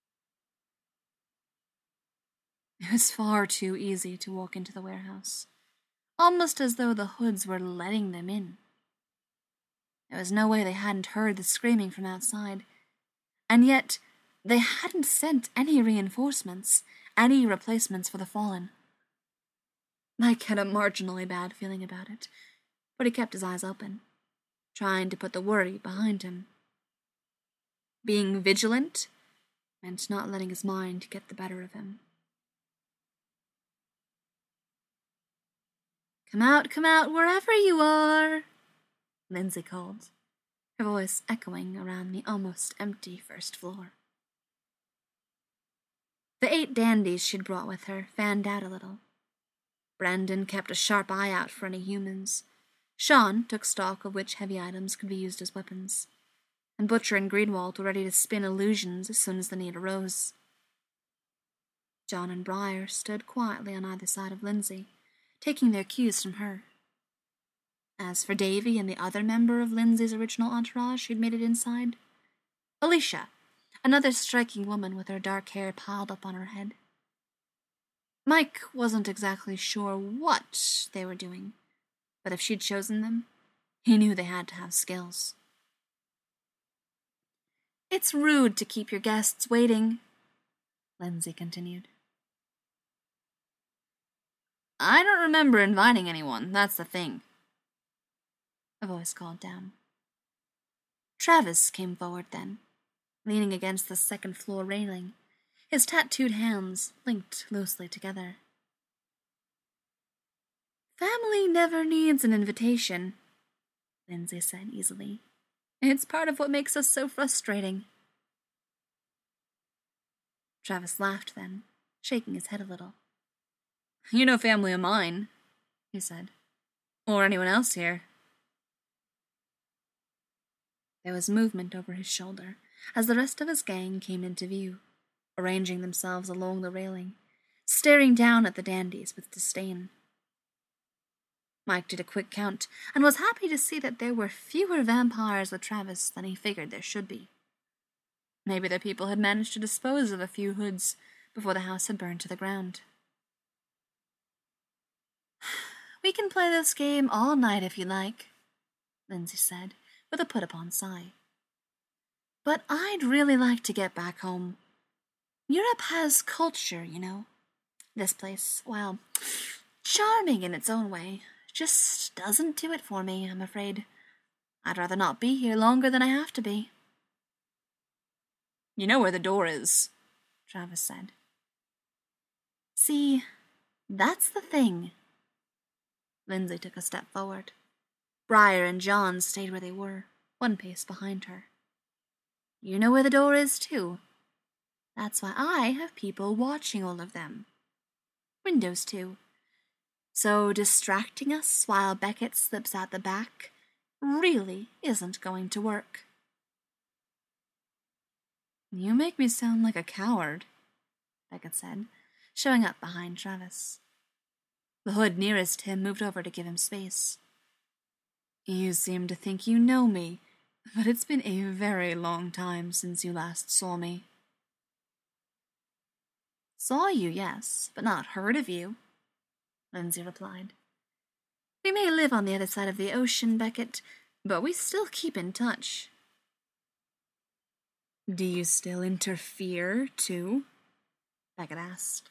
It was far too easy to walk into the warehouse, almost as though the hoods were letting them in. There was no way they hadn't heard the screaming from outside, and yet they hadn't sent any reinforcements, any replacements for the fallen. Mike had a marginally bad feeling about it, but he kept his eyes open, trying to put the worry behind him. Being vigilant meant not letting his mind get the better of him. Come out, wherever you are," Lindsay called, her voice echoing around the almost empty first floor. The 8 dandies she'd brought with her fanned out a little. Brandon kept a sharp eye out for any humans. Sean took stock of which heavy items could be used as weapons, and Butcher and Greenwald were ready to spin illusions as soon as the need arose. John and Briar stood quietly on either side of Lindsay, taking their cues from her. As for Davy and the other member of Lindsay's original entourage who'd made it inside, Alicia, another striking woman with her dark hair piled up on her head. Mike wasn't exactly sure what they were doing, but if she'd chosen them, He knew they had to have skills. "It's rude to keep your guests waiting," Lindsay continued. "I don't remember inviting anyone, that's the thing," a voice called down. Travis came forward then, leaning against the second-floor railing, his tattooed hands linked loosely together. "Family never needs an invitation," Lindsay said easily. "It's part of what makes us so frustrating." Travis laughed then, shaking his head a little. "You're no family of mine," he said. "Or anyone else here." There was movement over his shoulder as the rest of his gang came into view, arranging themselves along the railing, staring down at the dandies with disdain. Mike did a quick count and was happy to see that there were fewer vampires with Travis than he figured there should be. Maybe the people had managed to dispose of a few hoods before the house had burned to the ground. "We can play this game all night if you like," Lindsay said, with a put-upon sigh. "But I'd really like to get back home. Europe has culture, you know. This place, well, charming in its own way, just doesn't do it for me, I'm afraid. I'd rather not be here longer than I have to be." "You know where the door is," Travis said. "See, that's the thing." Lindsay took a step forward. Briar and John stayed where they were, one pace behind her. "You know where the door is, too. That's why I have people watching all of them. Windows, too. So distracting us while Beckett slips out the back really isn't going to work." "You make me sound like a coward," Beckett said, showing up behind Travis. The hood nearest him moved over to give him space. "You seem to think you know me, but it's been a very long time since you last saw me." "Saw you, yes, but not heard of you," Lindsay replied. "We may live on the other side of the ocean, Beckett, but we still keep in touch." "Do you still interfere, too?" Beckett asked.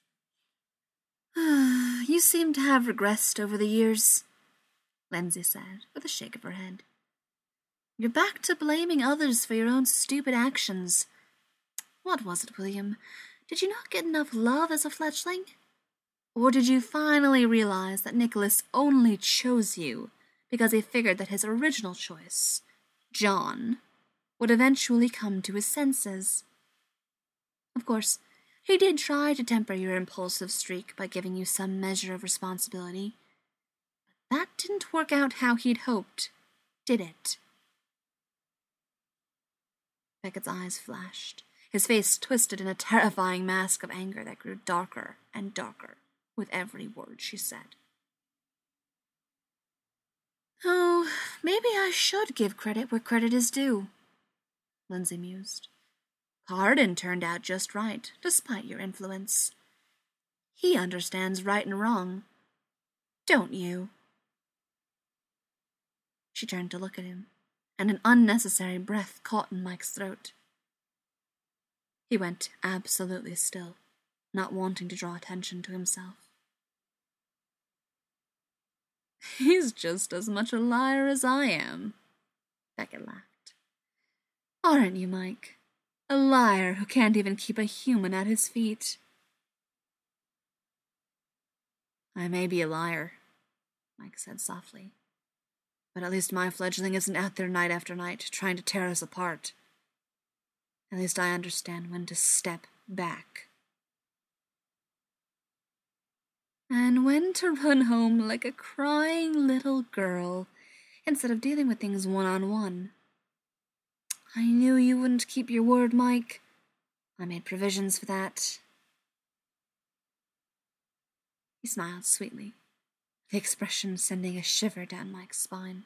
"You seem to have regressed over the years," Lindsay said, with a shake of her head. "You're back to blaming others for your own stupid actions. What was it, William? Did you not get enough love as a fledgling? Or did you finally realize that Nicholas only chose you because he figured that his original choice, John, would eventually come to his senses? Of course, he did try to temper your impulsive streak by giving you some measure of responsibility. But that didn't work out how he'd hoped, did it?" Beckett's eyes flashed. His face twisted in a terrifying mask of anger that grew darker and darker with every word she said. "Oh, maybe I should give credit where credit is due," Lindsay mused. "Carden turned out just right, despite your influence. He understands right and wrong. Don't you?" She turned to look at him, and an unnecessary breath caught in Mike's throat. He went absolutely still, not wanting to draw attention to himself. "He's just as much a liar as I am," Beckett laughed. "Aren't you, Mike? A liar who can't even keep a human at his feet." "I may be a liar," Mike said softly, "but at least my fledgling isn't out there night after night trying to tear us apart. At least I understand when to step back. And when to run home like a crying little girl instead of dealing with things one-on-one. I knew you wouldn't keep your word, Mike. I made provisions for that." He smiled sweetly, the expression sending a shiver down Mike's spine.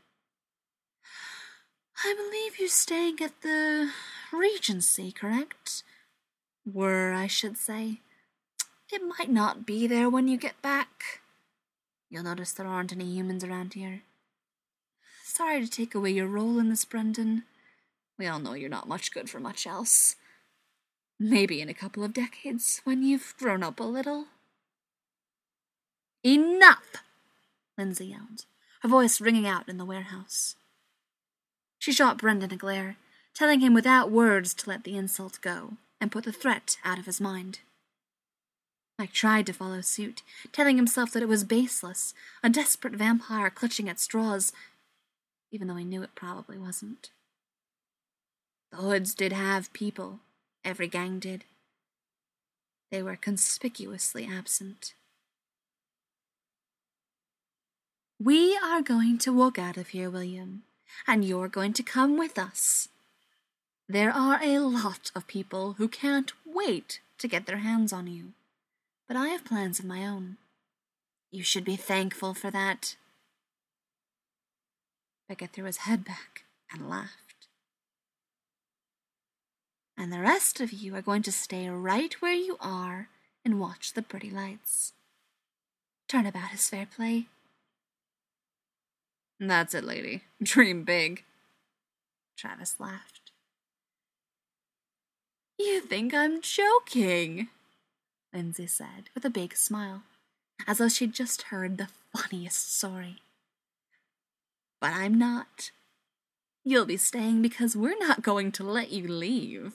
"I believe you're staying at the Regency, correct? Were, I should say. It might not be there when you get back. You'll notice there aren't any humans around here. sorry to take away your role in this, Brendan. We all know you're not much good for much else. Maybe in a couple of decades, when you've grown up a little." "Enough!" Lindsay yelled, her voice ringing out in the warehouse. She shot Brendan a glare, telling him without words to let the insult go and put the threat out of his mind. Mike tried to follow suit, telling himself that it was baseless, a desperate vampire clutching at straws, even though he knew it probably wasn't. The Hoods did have people. Every gang did. They were conspicuously absent. "We are going to walk out of here, William, and you're going to come with us. There are a lot of people who can't wait to get their hands on you, but I have plans of my own. You should be thankful for that." Beckett threw his head back and laughed. "And the rest of you are going to stay right where you are and watch the pretty lights. Turnabout is fair play." "That's it, lady. Dream big." Travis laughed. "You think I'm joking?" Lindsay said with a big smile, as though she'd just heard the funniest story. "But I'm not. You'll be staying because we're not going to let you leave."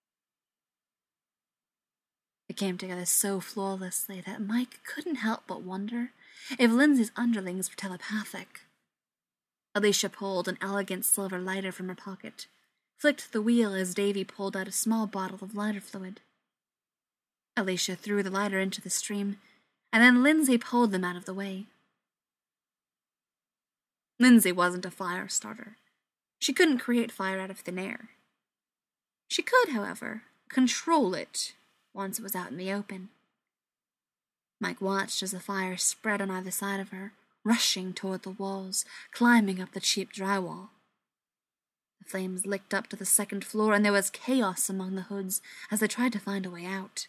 It came together so flawlessly that Mike couldn't help but wonder if Lindsay's underlings were telepathic. Alicia pulled an elegant silver lighter from her pocket, flicked the wheel as Davy pulled out a small bottle of lighter fluid. Alicia threw the lighter into the stream, and then Lindsay pulled them out of the way. Lindsay wasn't a fire starter. She couldn't create fire out of thin air. She could, however, control it once it was out in the open. Mike watched as the fire spread on either side of her, rushing toward the walls, climbing up the cheap drywall. The flames licked up to the second floor, and there was chaos among the Hoods as they tried to find a way out.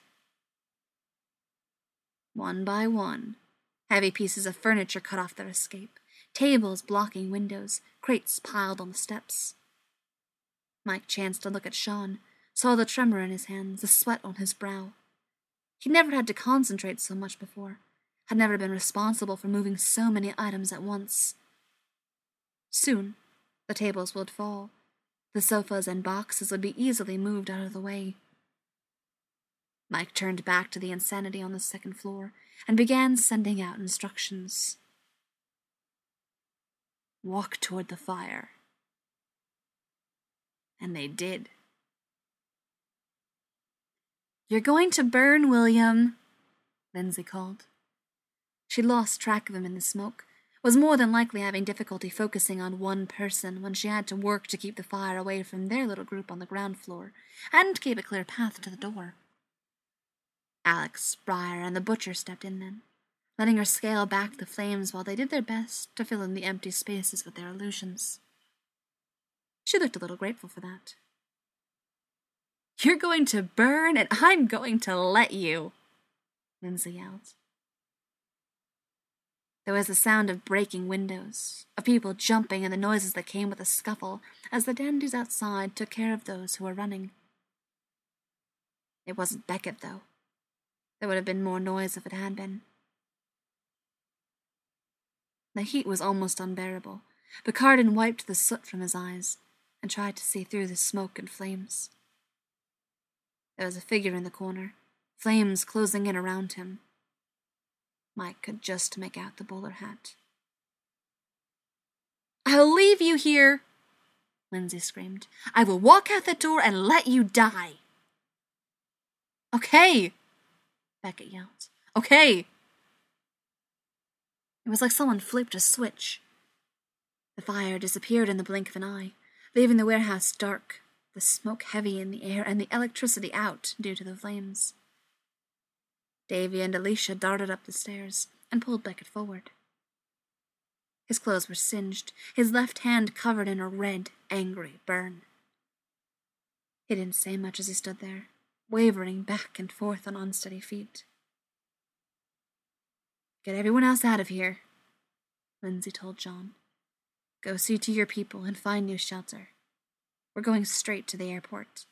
One by one, heavy pieces of furniture cut off their escape, tables blocking windows, crates piled on the steps. Mike chanced to look at Sean, saw the tremor in his hands, the sweat on his brow. He'd never had to concentrate so much before, had never been responsible for moving so many items at once. Soon, the tables would fall. The sofas and boxes would be easily moved out of the way. Mike turned back to the insanity on the second floor and began sending out instructions. "Walk toward the fire." And they did. "You're going to burn, William," Lindsay called. She lost track of him in the smoke, was more than likely having difficulty focusing on one person when she had to work to keep the fire away from their little group on the ground floor and keep a clear path to the door. Alex, Briar, and the butcher stepped in then, letting her scale back the flames while they did their best to fill in the empty spaces with their illusions. She looked a little grateful for that. "You're going to burn, and I'm going to let you," Lindsay yelled. There was the sound of breaking windows, of people jumping, and the noises that came with a scuffle as the dandies outside took care of those who were running. It wasn't Beckett, though. There would have been more noise if it had been. The heat was almost unbearable, but Carden wiped the soot from his eyes and tried to see through the smoke and flames. There was a figure in the corner, flames closing in around him. Mike could just make out the bowler hat. "I'll leave you here," Lindsay screamed. "I will walk out the door and let you die." "Okay," Beckett yelled. "Okay." It was like someone flipped a switch. The fire disappeared in the blink of an eye, leaving the warehouse dark, the smoke heavy in the air and the electricity out due to the flames. Davy and Alicia darted up the stairs and pulled Beckett forward. His clothes were singed, his left hand covered in a red, angry burn. He didn't say much as he stood there, wavering back and forth on unsteady feet. "Get everyone else out of here," Lindsay told John. Go see to your people and find new shelter. We're going straight to the airport.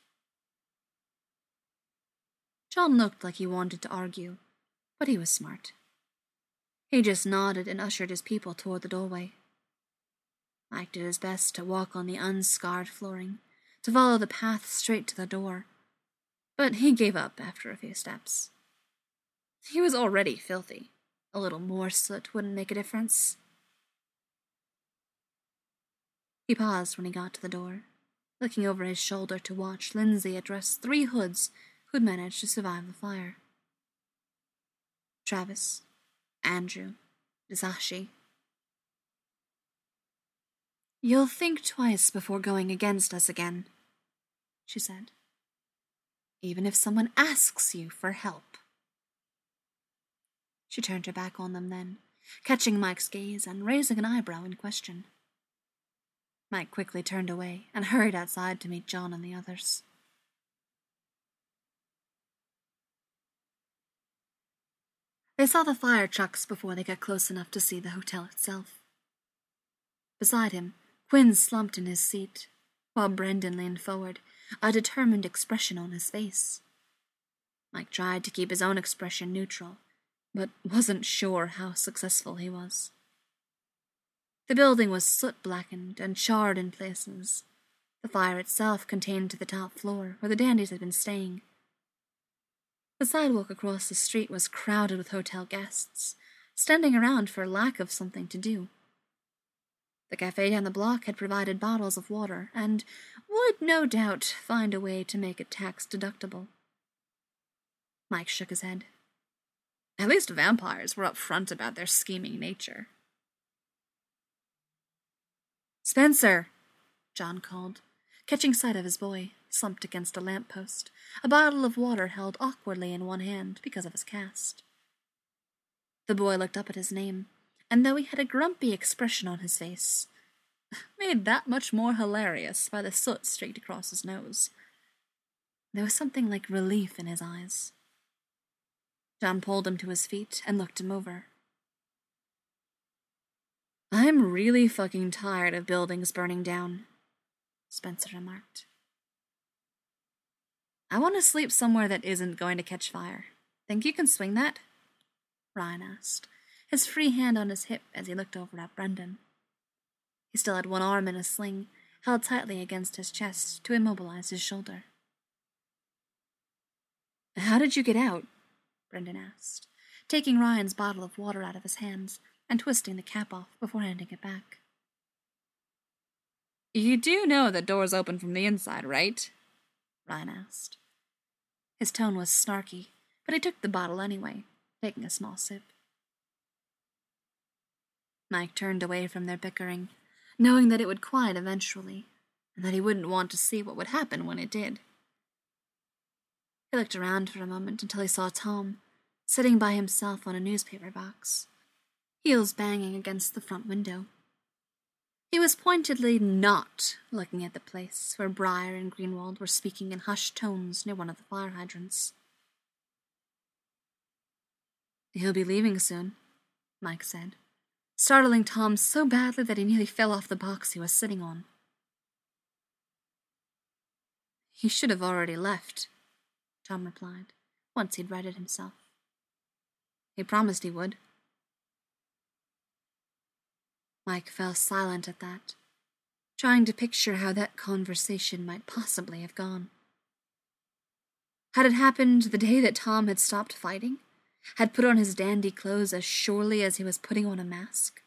John looked like he wanted to argue, but he was smart. He just nodded and ushered his people toward the doorway. Mike did his best to walk on the unscarred flooring, to follow the path straight to the door, but he gave up after a few steps. He was already filthy. A little more soot wouldn't make a difference. He paused when he got to the door, looking over his shoulder to watch Lindsay address 3 hoods who'd managed to survive the fire. Travis, Andrew, Disashi. "You'll think twice before going against us again," she said. "Even if someone asks you for help." She turned her back on them then, catching Mike's gaze and raising an eyebrow in question. Mike quickly turned away and hurried outside to meet John and the others. They saw the fire trucks before they got close enough to see the hotel itself. Beside him, Quinn slumped in his seat, while Brendan leaned forward, a determined expression on his face. Mike tried to keep his own expression neutral, but wasn't sure how successful he was. The building was soot-blackened and charred in places. The fire itself contained to the top floor, where the dandies had been staying. The sidewalk across the street was crowded with hotel guests, standing around for lack of something to do. The cafe down the block had provided bottles of water, and would no doubt find a way to make it tax-deductible. Mike shook his head. At least vampires were upfront about their scheming nature. "Spencer!" John called, catching sight of his boy, slumped against a lamppost, a bottle of water held awkwardly in one hand because of his cast. The boy looked up at his name, and though he had a grumpy expression on his face, made that much more hilarious by the soot streaked across his nose, there was something like relief in his eyes. John pulled him to his feet and looked him over. "I'm really fucking tired of buildings burning down," Spencer remarked. "I want to sleep somewhere that isn't going to catch fire. Think you can swing that?" Ryan asked, his free hand on his hip as he looked over at Brendan. He still had one arm in a sling, held tightly against his chest to immobilize his shoulder. "How did you get out?" Brendan asked, taking Ryan's bottle of water out of his hands and twisting the cap off before handing it back. "You do know the doors open from the inside, right?" Ryan asked. His tone was snarky, but he took the bottle anyway, taking a small sip. Mike turned away from their bickering, knowing that it would quiet eventually, and that he wouldn't want to see what would happen when it did. He looked around for a moment until he saw Tom, sitting by himself on a newspaper box, heels banging against the front window. He was pointedly not looking at the place where Briar and Greenwald were speaking in hushed tones near one of the fire hydrants. "He'll be leaving soon," Mike said, startling Tom so badly that he nearly fell off the box he was sitting on. "He should have already left," Tom replied, once he'd righted himself. "He promised he would." Mike fell silent at that, trying to picture how that conversation might possibly have gone. Had it happened the day that Tom had stopped fighting? Had put on his dandy clothes as surely as he was putting on a mask?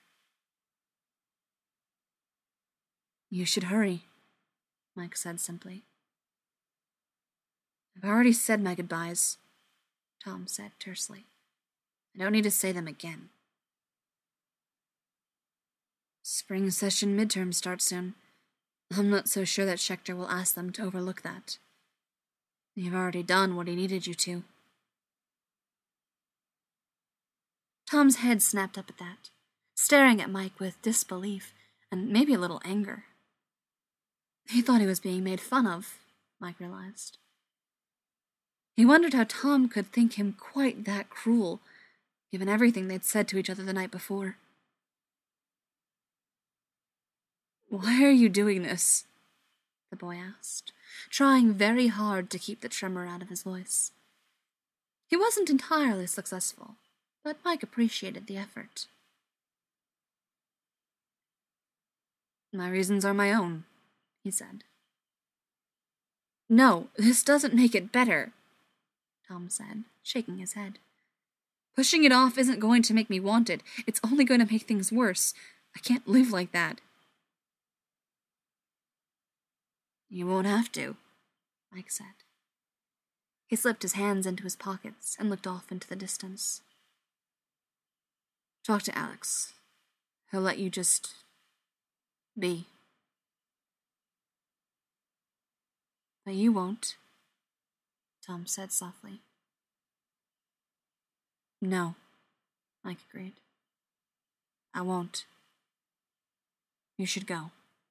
"You should hurry," Mike said simply. "I've already said my goodbyes," Tom said tersely. "I don't need to say them again." "Spring session midterm starts soon. I'm not so sure that Schechter will ask them to overlook that. You've already done what he needed you to." Tom's head snapped up at that, staring at Mike with disbelief and maybe a little anger. He thought he was being made fun of, Mike realized. He wondered how Tom could think him quite that cruel, given everything they'd said to each other the night before. Why are you doing this? The boy asked, trying very hard to keep the tremor out of his voice. He wasn't entirely successful, but Mike appreciated the effort. My reasons are my own, he said. No, this doesn't make it better, Tom said, shaking his head. Pushing it off isn't going to make me want it. It's only going to make things worse. I can't live like that. You won't have to, Mike said. He slipped his hands into his pockets and looked off into the distance. Talk to Alex. He'll let you just be. But you won't, Tom said softly. No, Mike agreed. I won't. You should go.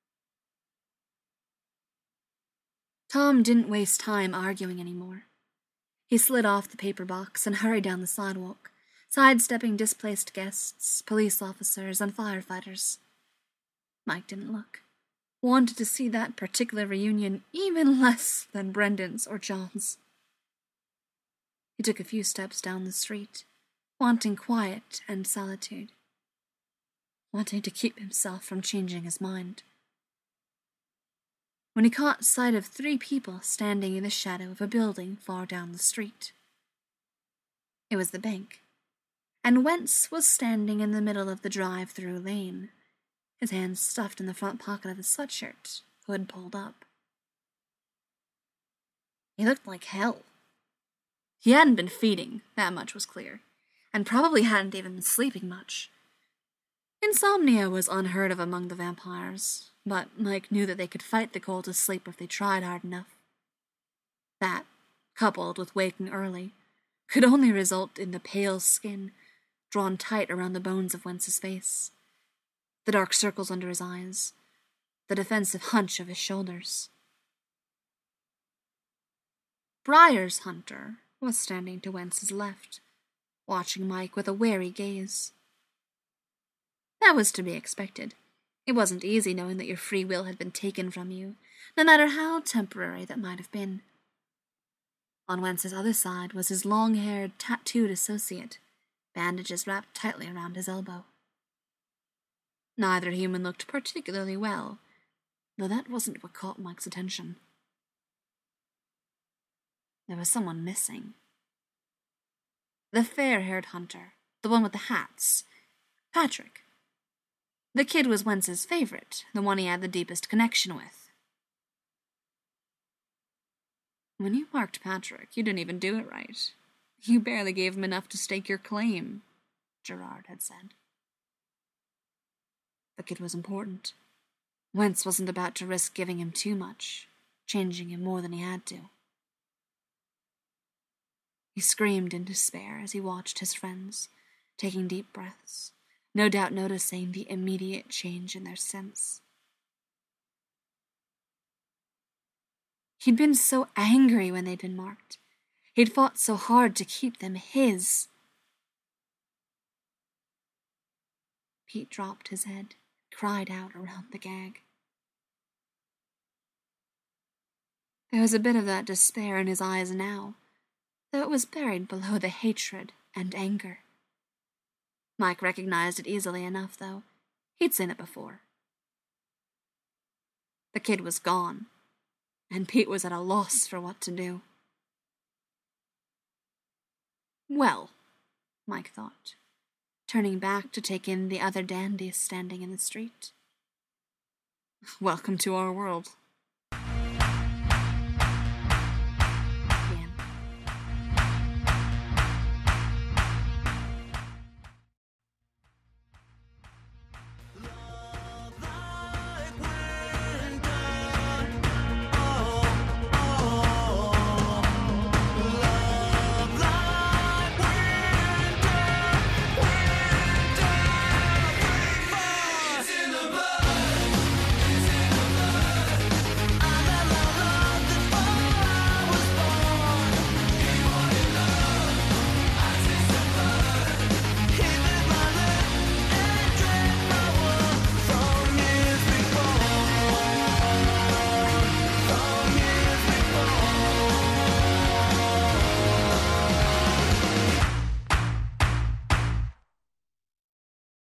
Tom didn't waste time arguing anymore. He slid off the paper box and hurried down the sidewalk, sidestepping displaced guests, police officers, and firefighters. Mike didn't look. Wanted to see that particular reunion even less than Brendan's or John's. He took a few steps down the street, wanting quiet and solitude, wanting to keep himself from changing his mind. When he caught sight of 3 people standing in the shadow of a building far down the street. It was the bank, and Wentz was standing in the middle of the drive-through lane, his hands stuffed in the front pocket of his sweatshirt, hood pulled up. He looked like hell. He hadn't been feeding, that much was clear, and probably hadn't even been sleeping much. Insomnia was unheard of among the vampires, but Mike knew that they could fight the cold to sleep if they tried hard enough. That, coupled with waking early, could only result in the pale skin drawn tight around the bones of Wentz's face, the dark circles under his eyes, the defensive hunch of his shoulders. Briar's hunter was standing to Wentz's left, watching Mike with a wary gaze. That was to be expected. It wasn't easy knowing that your free will had been taken from you, no matter how temporary that might have been. On Wentz's other side was his long-haired, tattooed associate, bandages wrapped tightly around his elbow. Neither human looked particularly well, though that wasn't what caught Mike's attention. There was someone missing. The fair-haired hunter, the one with the hats, Patrick. The kid was Wentz's favorite, the one he had the deepest connection with. When you marked Patrick, you didn't even do it right. You barely gave him enough to stake your claim, Gerard had said. The kid was important. Wentz wasn't about to risk giving him too much, changing him more than he had to. He screamed in despair as he watched his friends, taking deep breaths, no doubt noticing the immediate change in their sense. He'd been so angry when they'd been marked. He'd fought so hard to keep them his. Pete dropped his head, cried out around the gag. There was a bit of that despair in his eyes now, though it was buried below the hatred and anger. Mike recognized it easily enough, though. He'd seen it before. The kid was gone, and Pete was at a loss for what to do. Well, Mike thought, turning back to take in the other dandies standing in the street. Welcome to our world.